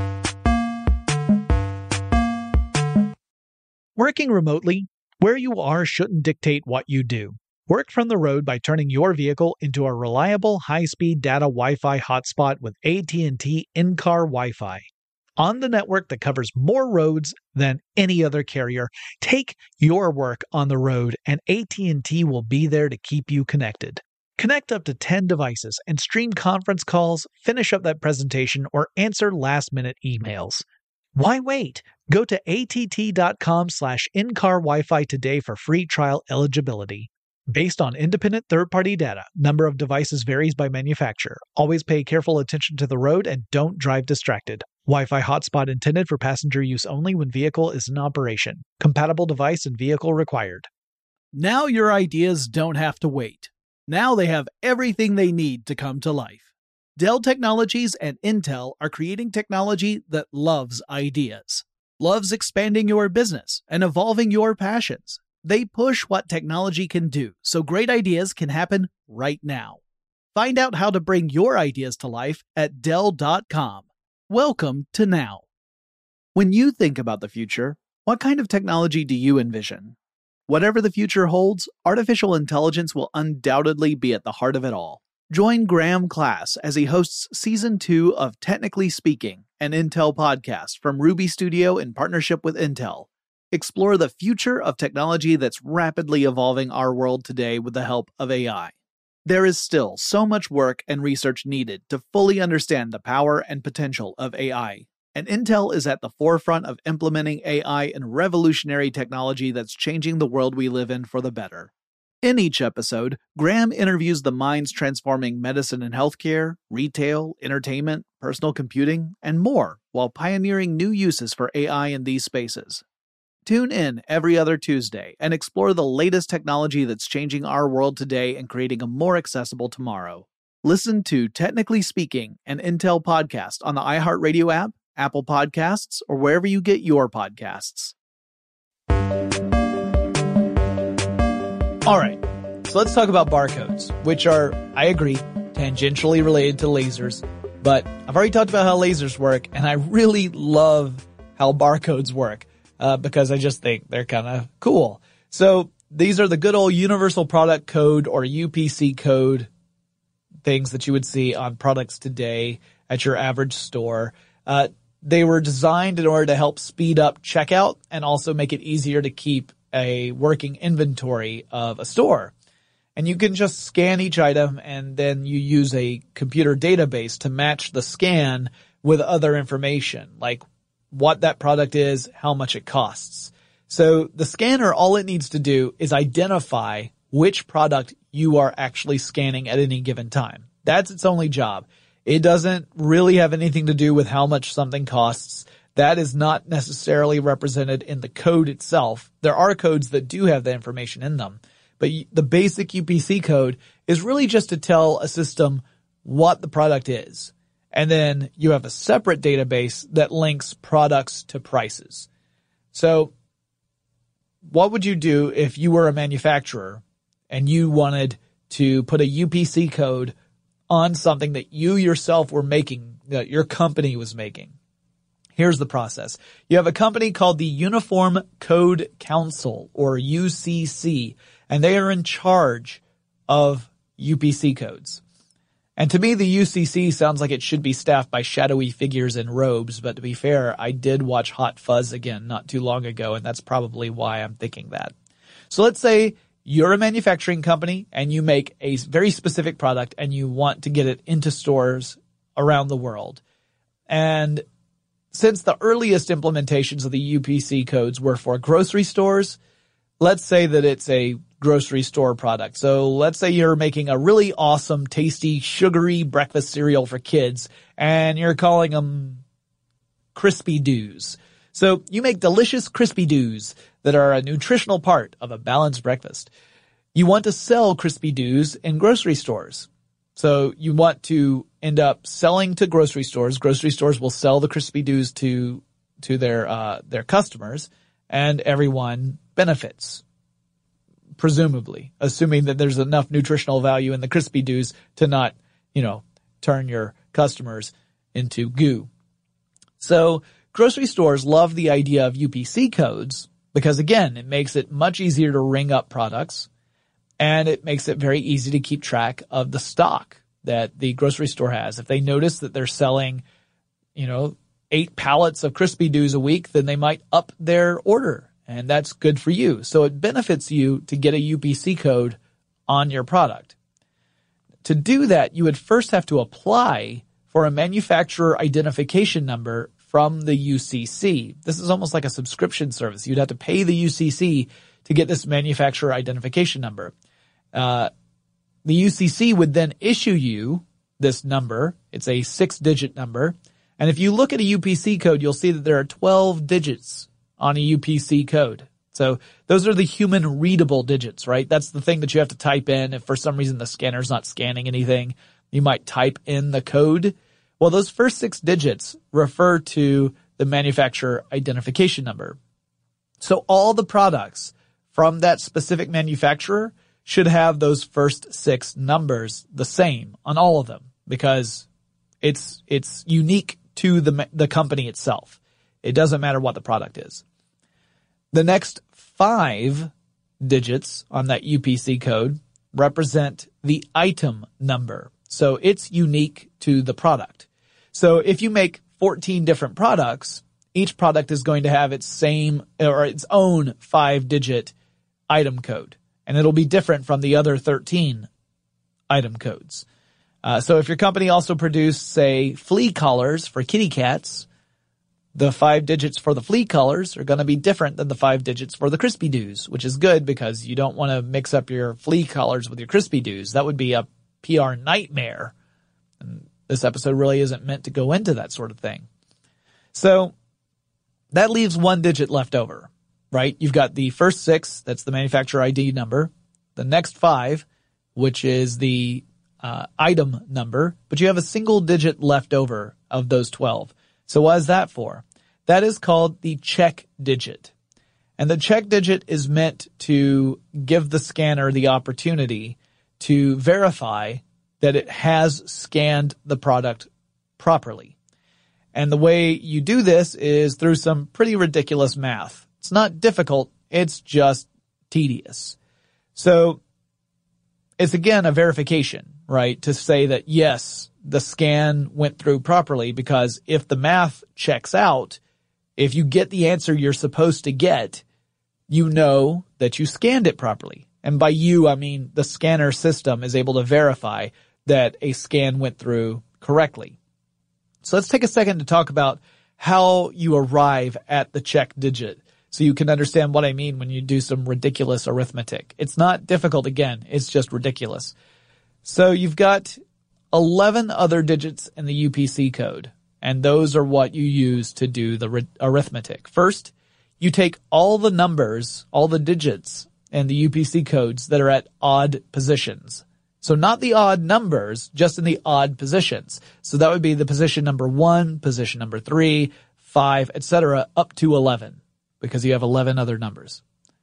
Working remotely, where you are shouldn't dictate what you do. Work from the road by turning your vehicle into a reliable high-speed data Wi-Fi hotspot with AT&T in-car Wi-Fi. On the network that covers more roads than any other carrier, take your work on the road and AT&T will be there to keep you connected. Connect up to 10 devices and stream conference calls, finish up that presentation, or answer last-minute emails. Why wait? Go to att.com/in-car Wi-Fi today for free trial eligibility. Based on independent third-party data, number of devices varies by manufacturer. Always pay careful attention to the road and don't drive distracted. Wi-Fi hotspot intended for passenger use only when vehicle is in operation. Compatible device and vehicle required. Now your ideas don't have to wait. Now they have everything they need to come to life. Dell Technologies and Intel are creating technology that loves ideas, loves expanding your business and evolving your passions. They push what technology can do, so great ideas can happen right now. Find out how to bring your ideas to life at Dell.com. Welcome to now. When you think about the future, what kind of technology do you envision? Whatever the future holds, artificial intelligence will undoubtedly be at the heart of it all. Join Graham Class as he hosts Season 2 of Technically Speaking, an Intel podcast from Ruby Studio in partnership with Intel. Explore the future of technology that's rapidly evolving our world today with the help of AI. There is still so much work and research needed to fully understand the power and potential of AI, and Intel is at the forefront of implementing AI in revolutionary technology that's changing the world we live in for the better. In each episode, Graham interviews the minds transforming medicine and healthcare, retail, entertainment, personal computing, and more, while pioneering new uses for AI in these spaces. Tune in every other Tuesday and explore the latest technology that's changing our world today and creating a more accessible tomorrow. Listen to Technically Speaking, an Intel podcast on the iHeartRadio app, Apple Podcasts, or wherever you get your podcasts. All right, so let's talk about barcodes, which are, I agree, tangentially related to lasers. But I've already talked about how lasers work, and I really love how barcodes work. Because I just think they're kind of cool. So these are the good old Universal Product Code or UPC code things that you would see on products today at your average store. They were designed in order to help speed up checkout and also make it easier to keep a working inventory of a store. And you can just scan each item and then you use a computer database to match the scan with other information, like what that product is, how much it costs. So the scanner, all it needs to do is identify which product you are actually scanning at any given time. That's its only job. It doesn't really have anything to do with how much something costs. That is not necessarily represented in the code itself. There are codes that do have the information in them, but the basic UPC code is really just to tell a system what the product is. And then you have a separate database that links products to prices. So what would you do if you were a manufacturer and you wanted to put a UPC code on something that you yourself were making, that your company was making? Here's the process. You have a company called the Uniform Code Council, or UCC, and they are in charge of UPC codes. And to me, the UCC sounds like it should be staffed by shadowy figures in robes, but to be fair, I did watch Hot Fuzz again not too long ago, and that's probably why I'm thinking that. So let's say you're a manufacturing company and you make a very specific product and you want to get it into stores around the world. And since the earliest implementations of the UPC codes were for grocery stores, let's say that it's a grocery store product. So let's say you're making a really awesome, tasty, sugary breakfast cereal for kids, and you're calling them Crispy Doos. So you make delicious Crispy Doos that are a nutritional part of a balanced breakfast. You want to sell Crispy Doos in grocery stores. So you want to end up selling to grocery stores. Grocery stores will sell the Crispy Doos to their customers, and everyone benefits. Presumably, assuming that there's enough nutritional value in the Crispy Doos to not, turn your customers into goo. So grocery stores love the idea of UPC codes because, again, it makes it much easier to ring up products, and it makes it very easy to keep track of the stock that the grocery store has. If they notice that they're selling, 8 pallets of Crispy Doos a week, then they might up their order, and that's good for you. So it benefits you to get a UPC code on your product. To do that, you would first have to apply for a manufacturer identification number from the UCC. This is almost like a subscription service. You'd have to pay the UCC to get this manufacturer identification number. The UCC would then issue you this number. It's a 6-digit number. And if you look at a UPC code, you'll see that there are 12 digits on a UPC code. So those are the human readable digits, right? That's the thing that you have to type in. If for some reason the scanner's not scanning anything, you might type in the code. Well, those first 6 digits refer to the manufacturer identification number. So all the products from that specific manufacturer should have those first 6 numbers the same on all of them because it's unique to the company itself. It doesn't matter what the product is. The next 5 digits on that UPC code represent the item number. So it's unique to the product. So if you make 14 different products, each product is going to have its same or its own 5-digit item code, and it'll be different from the other 13 item codes. So if your company also produced, say, flea collars for kitty cats, the 5 digits for the flea collars are going to be different than the 5 digits for the Crispy Doos, which is good because you don't want to mix up your flea collars with your Crispy Doos. That would be a PR nightmare. And this episode really isn't meant to go into that sort of thing. So that leaves 1 digit left over, right? You've got the first 6, that's the manufacturer ID number, the next 5, which is the item number, but you have a single digit left over of those 12. So what is that for? That is called the check digit. And the check digit is meant to give the scanner the opportunity to verify that it has scanned the product properly. And the way you do this is through some pretty ridiculous math. It's not difficult, it's just tedious. So it's again a verification, right? To say that yes, the scan went through properly, because if the math checks out, if you get the answer you're supposed to get, you know that you scanned it properly. And by you, I mean the scanner system is able to verify that a scan went through correctly. So let's take a second to talk about how you arrive at the check digit so you can understand what I mean when you do some ridiculous arithmetic. It's not difficult, again, it's just ridiculous. So you've got 11 other digits in the UPC code, and those are what you use to do the arithmetic. First, you take all the numbers, all the digits in the UPC codes that are at odd positions. So not the odd numbers, just in the odd positions. So that would be the position number 1, position number 3, 5, etc., up to 11, because you have 11 other numbers.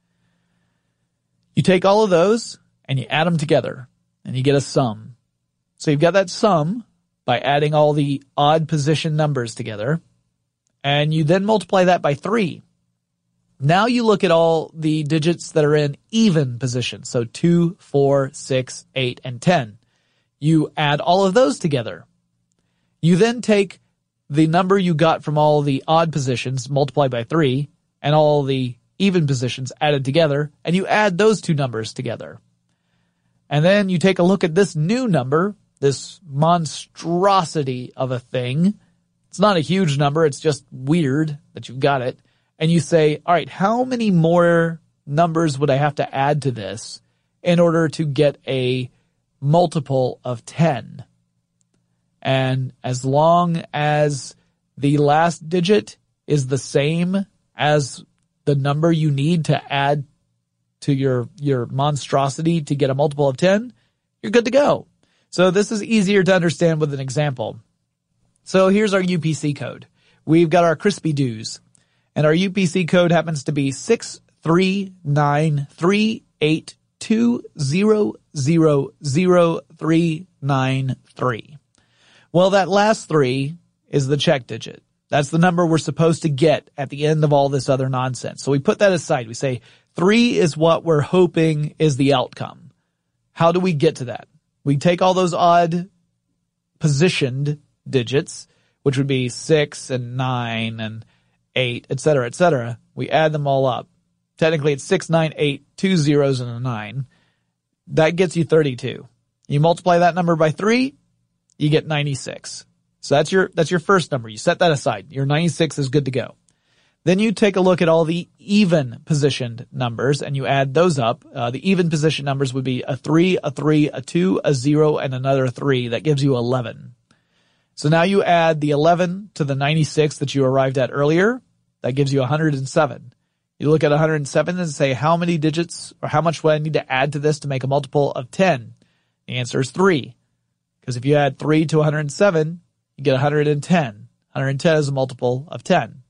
You take all of those and you add them together, and you get a sum. So you've got that sum by adding all the odd position numbers together, and you then multiply that by 3. Now you look at all the digits that are in even position, so 2, 4, 6, 8, and 10. You add all of those together. You then take the number you got from all the odd positions, multiplied by 3, and all the even positions added together, and you add those 2 numbers together. And then you take a look at this new number, this monstrosity of a thing. It's not a huge number, it's just weird that you've got it. And you say, all right, how many more numbers would I have to add to this in order to get a multiple of 10? And as long as the last digit is the same as the number you need to add to your monstrosity to get a multiple of 10, you're good to go. So this is easier to understand with an example. So here's our UPC code. We've got our Crispy Doos. And our UPC code happens to be 6393820000393. Well, that last 3 is the check digit. That's the number we're supposed to get at the end of all this other nonsense. So we put that aside. We say 3 is what we're hoping is the outcome. How do we get to that? We take all those odd positioned digits, which would be 6 and 9 and 8, et cetera, et cetera. We add them all up. Technically, it's 6, 9, 8, 2 zeros and a 9. That gets you 32. You multiply that number by 3, you get 96. So that's your first number. You set that aside. Your 96 is good to go. Then you take a look at all the even positioned numbers and you add those up. The even position numbers would be a 3, a 3, a 2, a 0, and another 3. That gives you 11. So now you add the 11 to the 96 that you arrived at earlier. That gives you 107. You look at 107 and say, how many digits or how much would I need to add to this to make a multiple of 10? The answer is 3. Because if you add 3 to 107, you get 110. 110 is a multiple of 10.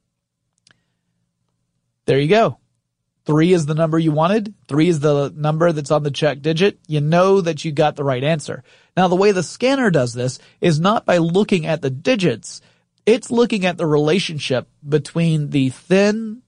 There you go. 3 is the number you wanted. 3 is the number that's on the check digit. You know that you got the right answer. Now, the way the scanner does this is not by looking at the digits. It's looking at the relationship between the thin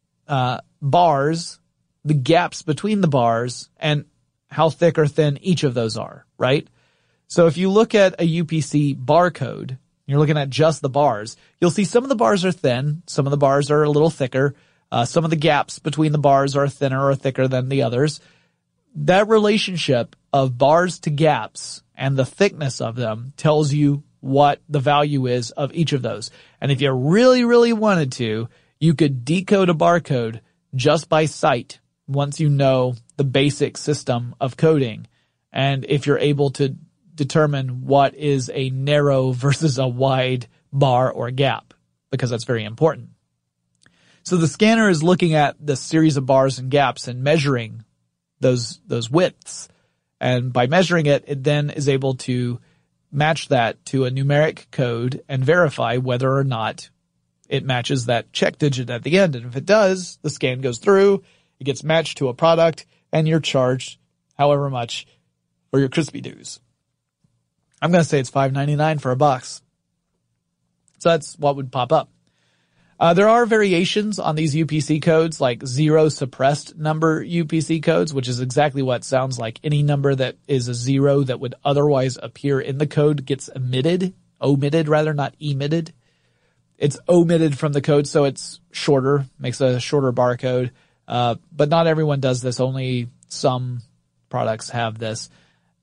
bars, the gaps between the bars, and how thick or thin each of those are, right? So if you look at a UPC barcode, you're looking at just the bars, you'll see some of the bars are thin, some of the bars are a little thicker, some of the gaps between the bars are thinner or thicker than the others. That relationship of bars to gaps and the thickness of them tells you what the value is of each of those. And if you really, really wanted to, you could decode a barcode just by sight once you know the basic system of coding. And if you're able to determine what is a narrow versus a wide bar or gap, because that's very important. So the scanner is looking at the series of bars and gaps and measuring those widths. And by measuring it, it then is able to match that to a numeric code and verify whether or not it matches that check digit at the end. And if it does, the scan goes through, it gets matched to a product, and you're charged however much for your Crispy Doos. I'm going to say it's $5.99 for a box. So that's what would pop up. There are variations on these UPC codes, like 0 suppressed number UPC codes, which is exactly what it sounds like. Any number that is a 0 that would otherwise appear in the code gets omitted, not emitted. It's omitted from the code, so it's shorter, makes a shorter barcode. But not everyone does this. Only some products have this.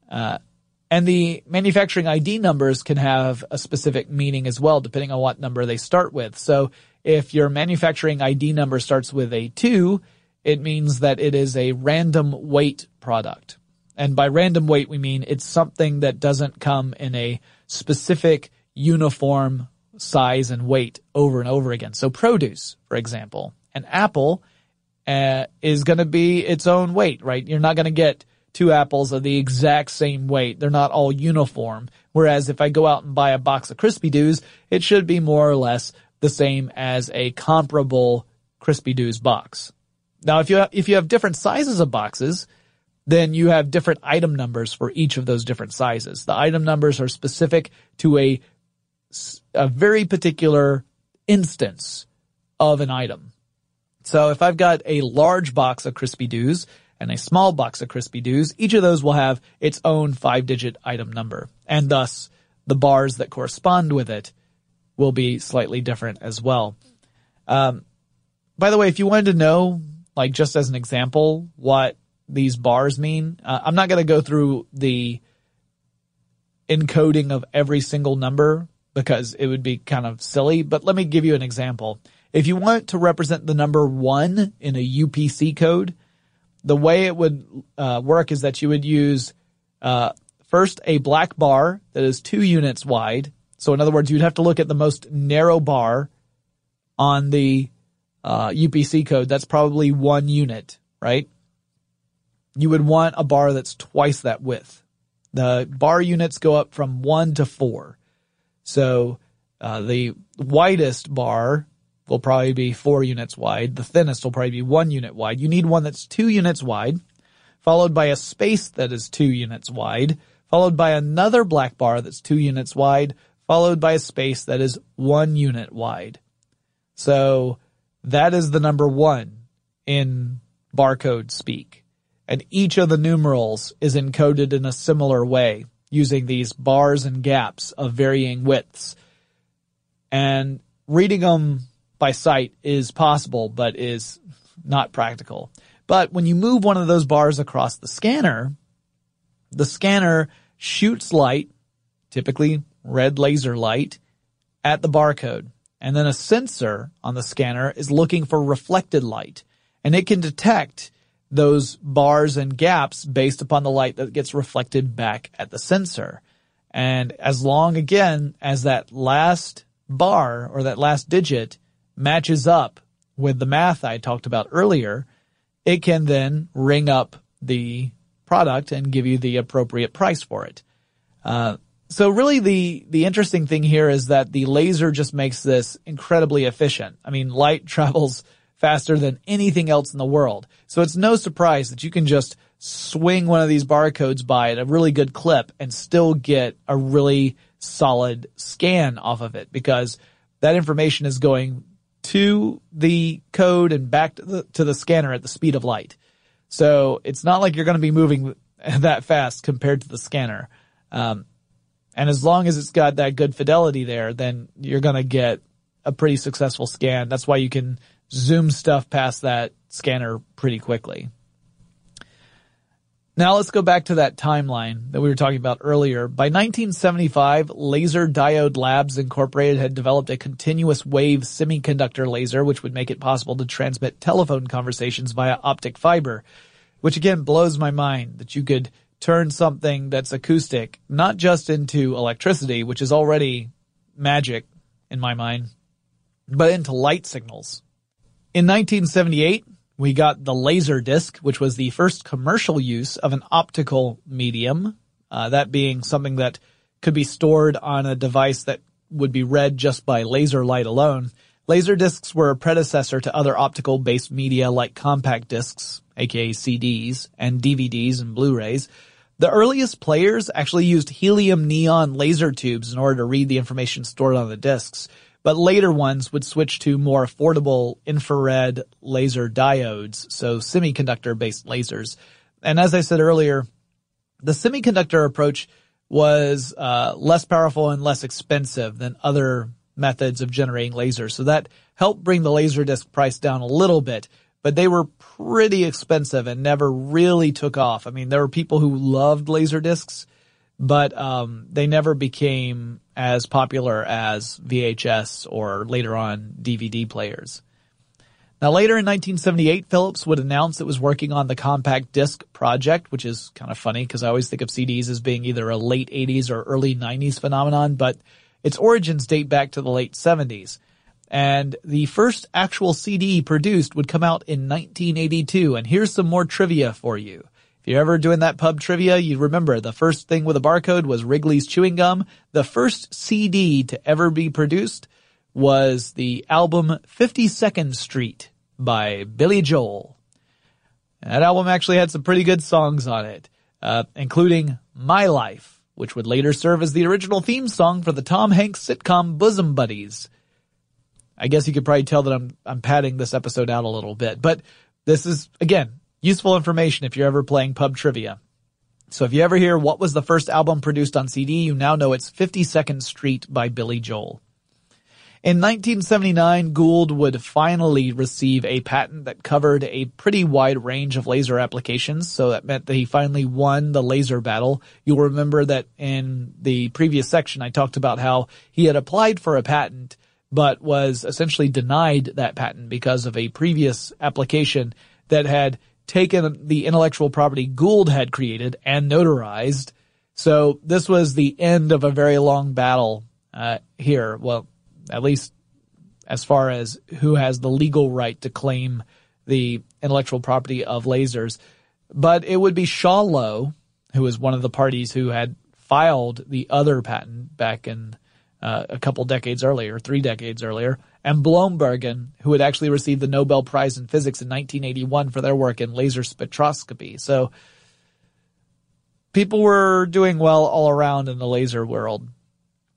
And the manufacturing ID numbers can have a specific meaning as well, depending on what number they start with. So if your manufacturing ID number starts with a 2, it means that it is a random weight product. And by random weight, we mean it's something that doesn't come in a specific uniform size and weight over and over again. So produce, for example, an apple is going to be its own weight, right? You're not going to get 2 apples of the exact same weight. They're not all uniform. Whereas if I go out and buy a box of Crispy Doos, it should be more or less the same as a comparable Crispy Doos box. Now, if you have different sizes of boxes, then you have different item numbers for each of those different sizes. The item numbers are specific to a very particular instance of an item. So if I've got a large box of Crispy Doos and a small box of Crispy Doos, each of those will have its own 5-digit item number. And thus, the bars that correspond with it will be slightly different as well. By the way, if you wanted to know, like just as an example, what these bars mean, I'm not going to go through the encoding of every single number because it would be kind of silly, but let me give you an example. If you want to represent the number 1 in a UPC code, the way it would work is that you would use first a black bar that is 2 units wide. So in other words, you'd have to look at the most narrow bar on the UPC code. That's probably 1 unit, right? You would want a bar that's twice that width. The bar units go up from 1 to 4. So the widest bar will probably be 4 units wide. The thinnest will probably be 1 unit wide. You need one that's 2 units wide, followed by a space that is 2 units wide, followed by another black bar that's 2 units wide, followed by a space that is 1 unit wide. So that is the number 1 in barcode speak. And each of the numerals is encoded in a similar way using these bars and gaps of varying widths. And reading them by sight is possible, but is not practical. But when you move one of those bars across the scanner shoots light, typically red laser light, at the barcode. And then a sensor on the scanner is looking for reflected light. And it can detect those bars and gaps based upon the light that gets reflected back at the sensor. And as long, again, as that last bar or that last digit matches up with the math I talked about earlier, it can then ring up the product and give you the appropriate price for it. So really the interesting thing here is that the laser just makes this incredibly efficient. I mean, light travels faster than anything else in the world. So it's no surprise that you can just swing one of these barcodes by at a really good clip and still get a really solid scan off of it, because that information is going to the code and back to the scanner at the speed of light. So it's not like you're going to be moving that fast compared to the scanner. And as long as it's got that good fidelity there, then you're going to get a pretty successful scan. That's why you can zoom stuff past that scanner pretty quickly. Now let's go back to that timeline that we were talking about earlier. By 1975, Laser Diode Labs Incorporated had developed a continuous wave semiconductor laser, which would make it possible to transmit telephone conversations via optic fiber, which again blows my mind that you could turn something that's acoustic not just into electricity, which is already magic in my mind, but into light signals. In 1978, we got the Laserdisc, which was the first commercial use of an optical medium, that being something that could be stored on a device that would be read just by laser light alone. Laserdiscs were a predecessor to other optical-based media like compact discs, aka CDs, and DVDs and Blu-rays. The earliest players actually used helium neon laser tubes in order to read the information stored on the discs, but later ones would switch to more affordable infrared laser diodes, so semiconductor-based lasers. And as I said earlier, the semiconductor approach was less powerful and less expensive than other methods of generating lasers, so that helped bring the Laserdisc price down a little bit, but they were pretty expensive and never really took off. I mean, there were people who loved Laserdiscs, but they never became as popular as VHS or later on DVD players. Now later in 1978, Philips would announce it was working on the compact disc project, which is kind of funny because I always think of CDs as being either a late 80s or early 90s phenomenon, but its origins date back to the late 70s. And the first actual CD produced would come out in 1982. And here's some more trivia for you. If you're ever doing that pub trivia, you remember the first thing with a barcode was Wrigley's Chewing Gum. The first CD to ever be produced was the album 52nd Street by Billy Joel. That album actually had some pretty good songs on it, including My Life, which would later serve as the original theme song for the Tom Hanks sitcom Bosom Buddies. I guess you could probably tell that I'm padding this episode out a little bit, but this is, again, useful information if you're ever playing pub trivia. So if you ever hear what was the first album produced on CD, you now know it's 52nd Street by Billy Joel. In 1979, Gould would finally receive a patent that covered a pretty wide range of laser applications, so that meant that he finally won the laser battle. You'll remember that in the previous section I talked about how he had applied for a patent but was essentially denied that patent because of a previous application that had taken the intellectual property Gould had created and notarized. So this was the end of a very long battle here. Well, at least as far as who has the legal right to claim the intellectual property of lasers. But it would be Shaw Low, who was one of the parties who had filed the other patent back in a couple decades earlier, 3 decades earlier, and Blombergen, who had actually received the Nobel Prize in Physics in 1981 for their work in laser spectroscopy. So people were doing well all around in the laser world.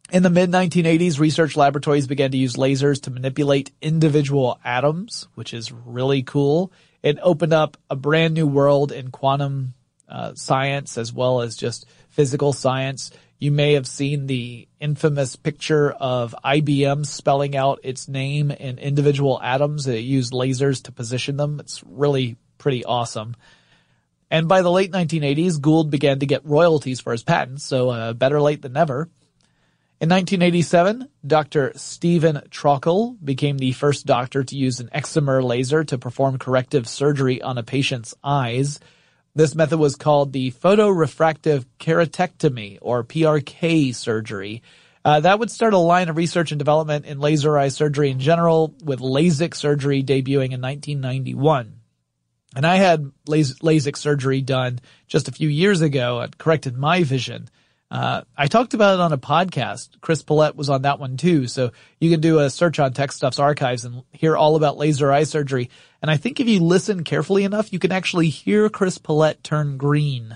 In the mid-1980s, research laboratories began to use lasers to manipulate individual atoms, which is really cool. It opened up a brand new world in quantum science as well as just physical science. You may have seen the infamous picture of IBM spelling out its name in individual atoms. It used lasers to position them. It's really pretty awesome. And by the late 1980s, Gould began to get royalties for his patents, so better late than never. In 1987, Dr. Stephen Trockel became the first doctor to use an excimer laser to perform corrective surgery on a patient's eyes. This method was called the photorefractive keratectomy, or PRK surgery. That would start a line of research and development in laser eye surgery in general, with LASIK surgery debuting in 1991. And I had LASIK surgery done just a few years ago. It corrected my vision. I talked about it on a podcast. Chris Pollette was on that one too. So you can do a search on Tech Stuff's archives and hear all about laser eye surgery. And I think if you listen carefully enough, you can actually hear Chris Pollette turn green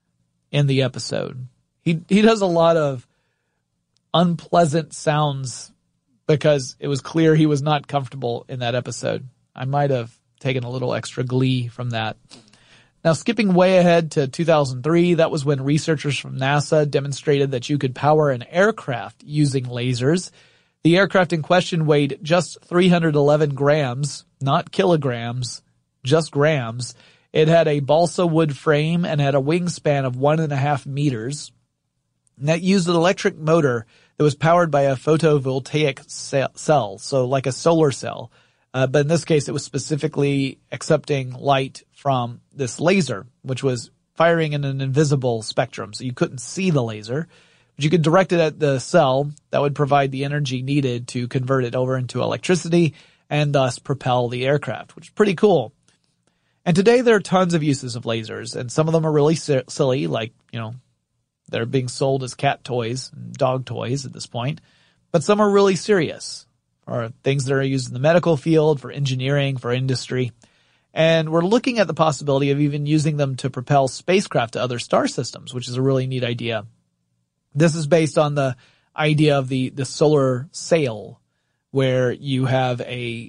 in the episode. He does a lot of unpleasant sounds because it was clear he was not comfortable in that episode. I might have taken a little extra glee from that. Now, skipping way ahead to 2003, that was when researchers from NASA demonstrated that you could power an aircraft using lasers. The aircraft in question weighed just 311 grams, not kilograms, just grams. It had a balsa wood frame and had a wingspan of 1.5 meters. And that used an electric motor that was powered by a photovoltaic cell, so like a solar cell. But in this case, it was specifically accepting light from this laser, which was firing in an invisible spectrum. So you couldn't see the laser, but you could direct it at the cell that would provide the energy needed to convert it over into electricity and thus propel the aircraft, which is pretty cool. And today there are tons of uses of lasers, and some of them are really silly, like, they're being sold as cat toys and dog toys at this point. But some are really serious, or things that are used in the medical field, for engineering, for industry. And we're looking at the possibility of even using them to propel spacecraft to other star systems, which is a really neat idea. This is based on the idea of the solar sail, where you have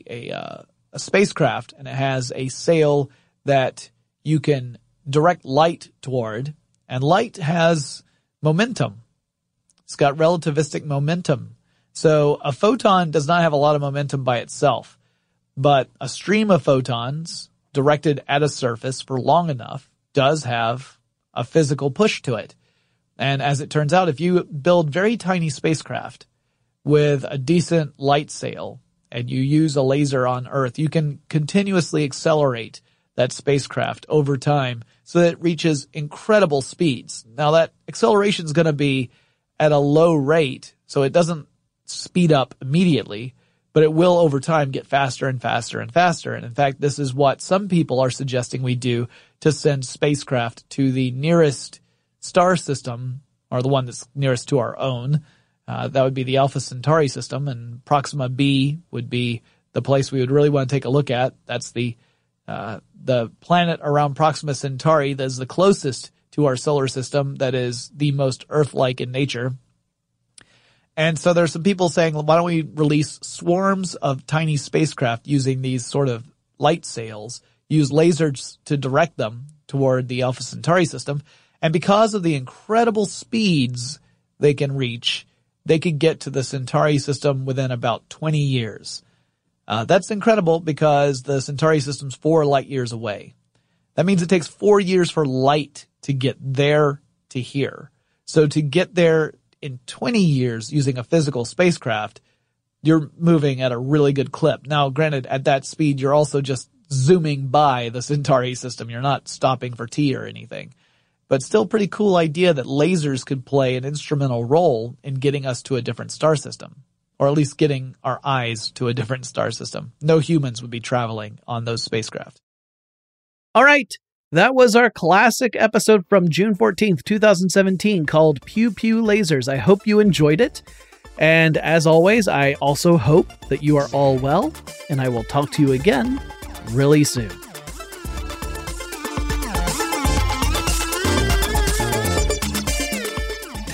a spacecraft and it has a sail that you can direct light toward, and light has momentum. It's got relativistic momentum. So a photon does not have a lot of momentum by itself, but a stream of photons directed at a surface for long enough does have a physical push to it. And as it turns out, if you build very tiny spacecraft with a decent light sail and you use a laser on Earth, you can continuously accelerate that spacecraft over time so that it reaches incredible speeds. Now that acceleration is going to be at a low rate, so it doesn't speed up immediately, but it will over time get faster and faster and faster. And in fact, this is what some people are suggesting we do to send spacecraft to the nearest star system, or the one that's nearest to our own. That would be the Alpha Centauri system, and Proxima b would be the place we would really want to take a look at. That's the planet around Proxima Centauri that is the closest to our solar system, that is the most Earth-like in nature. And so there's some people saying, why don't we release swarms of tiny spacecraft using these sort of light sails, use lasers to direct them toward the Alpha Centauri system, and because of the incredible speeds they can reach, they could get to the Centauri system within about 20 years. That's incredible because the Centauri system's 4 light years away. That means it takes 4 years for light to get there to here. So to get there in 20 years using a physical spacecraft, you're moving at a really good clip. Now, granted, at that speed, you're also just zooming by the Centauri system. You're not stopping for tea or anything. But still pretty cool idea that lasers could play an instrumental role in getting us to a different star system, or at least getting our eyes to a different star system. No humans would be traveling on those spacecraft. All right. That was our classic episode from June 14th, 2017 called Pew Pew Lasers. I hope you enjoyed it. And as always, I also hope that you are all well, and I will talk to you again really soon.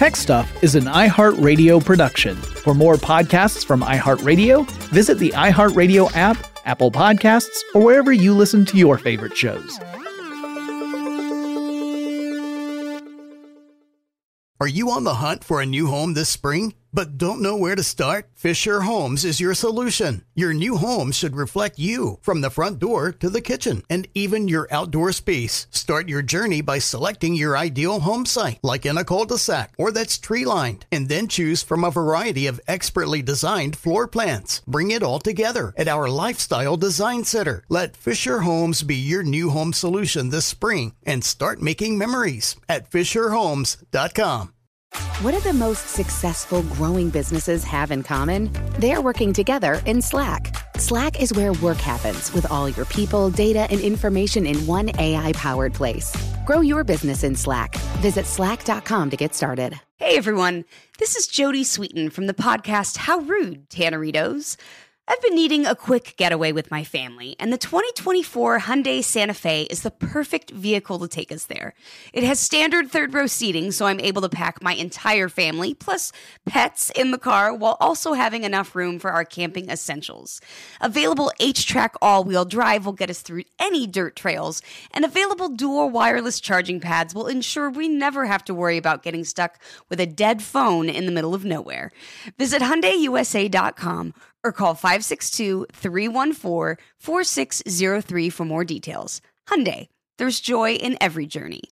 Tech Stuff is an iHeartRadio production. For more podcasts from iHeartRadio, visit the iHeartRadio app, Apple Podcasts, or wherever you listen to your favorite shows. Are you on the hunt for a new home this spring, but don't know where to start? Fisher Homes is your solution. Your new home should reflect you, from the front door to the kitchen, and even your outdoor space. Start your journey by selecting your ideal home site, like in a cul-de-sac or that's tree-lined, and then choose from a variety of expertly designed floor plans. Bring it all together at our Lifestyle Design Center. Let Fisher Homes be your new home solution this spring and start making memories at FisherHomes.com. What do the most successful growing businesses have in common? They're working together in Slack. Slack is where work happens, with all your people, data, and information in one AI-powered place. Grow your business in Slack. Visit slack.com to get started. Hey everyone, this is Jody Sweeten from the podcast How Rude, Tanneritos. I've been needing a quick getaway with my family, and the 2024 Hyundai Santa Fe is the perfect vehicle to take us there. It has standard third-row seating, so I'm able to pack my entire family, plus pets, in the car, while also having enough room for our camping essentials. Available H-Track all-wheel drive will get us through any dirt trails, and available dual wireless charging pads will ensure we never have to worry about getting stuck with a dead phone in the middle of nowhere. Visit HyundaiUSA.com or call 562-314-4603 for more details. Hyundai, there's joy in every journey.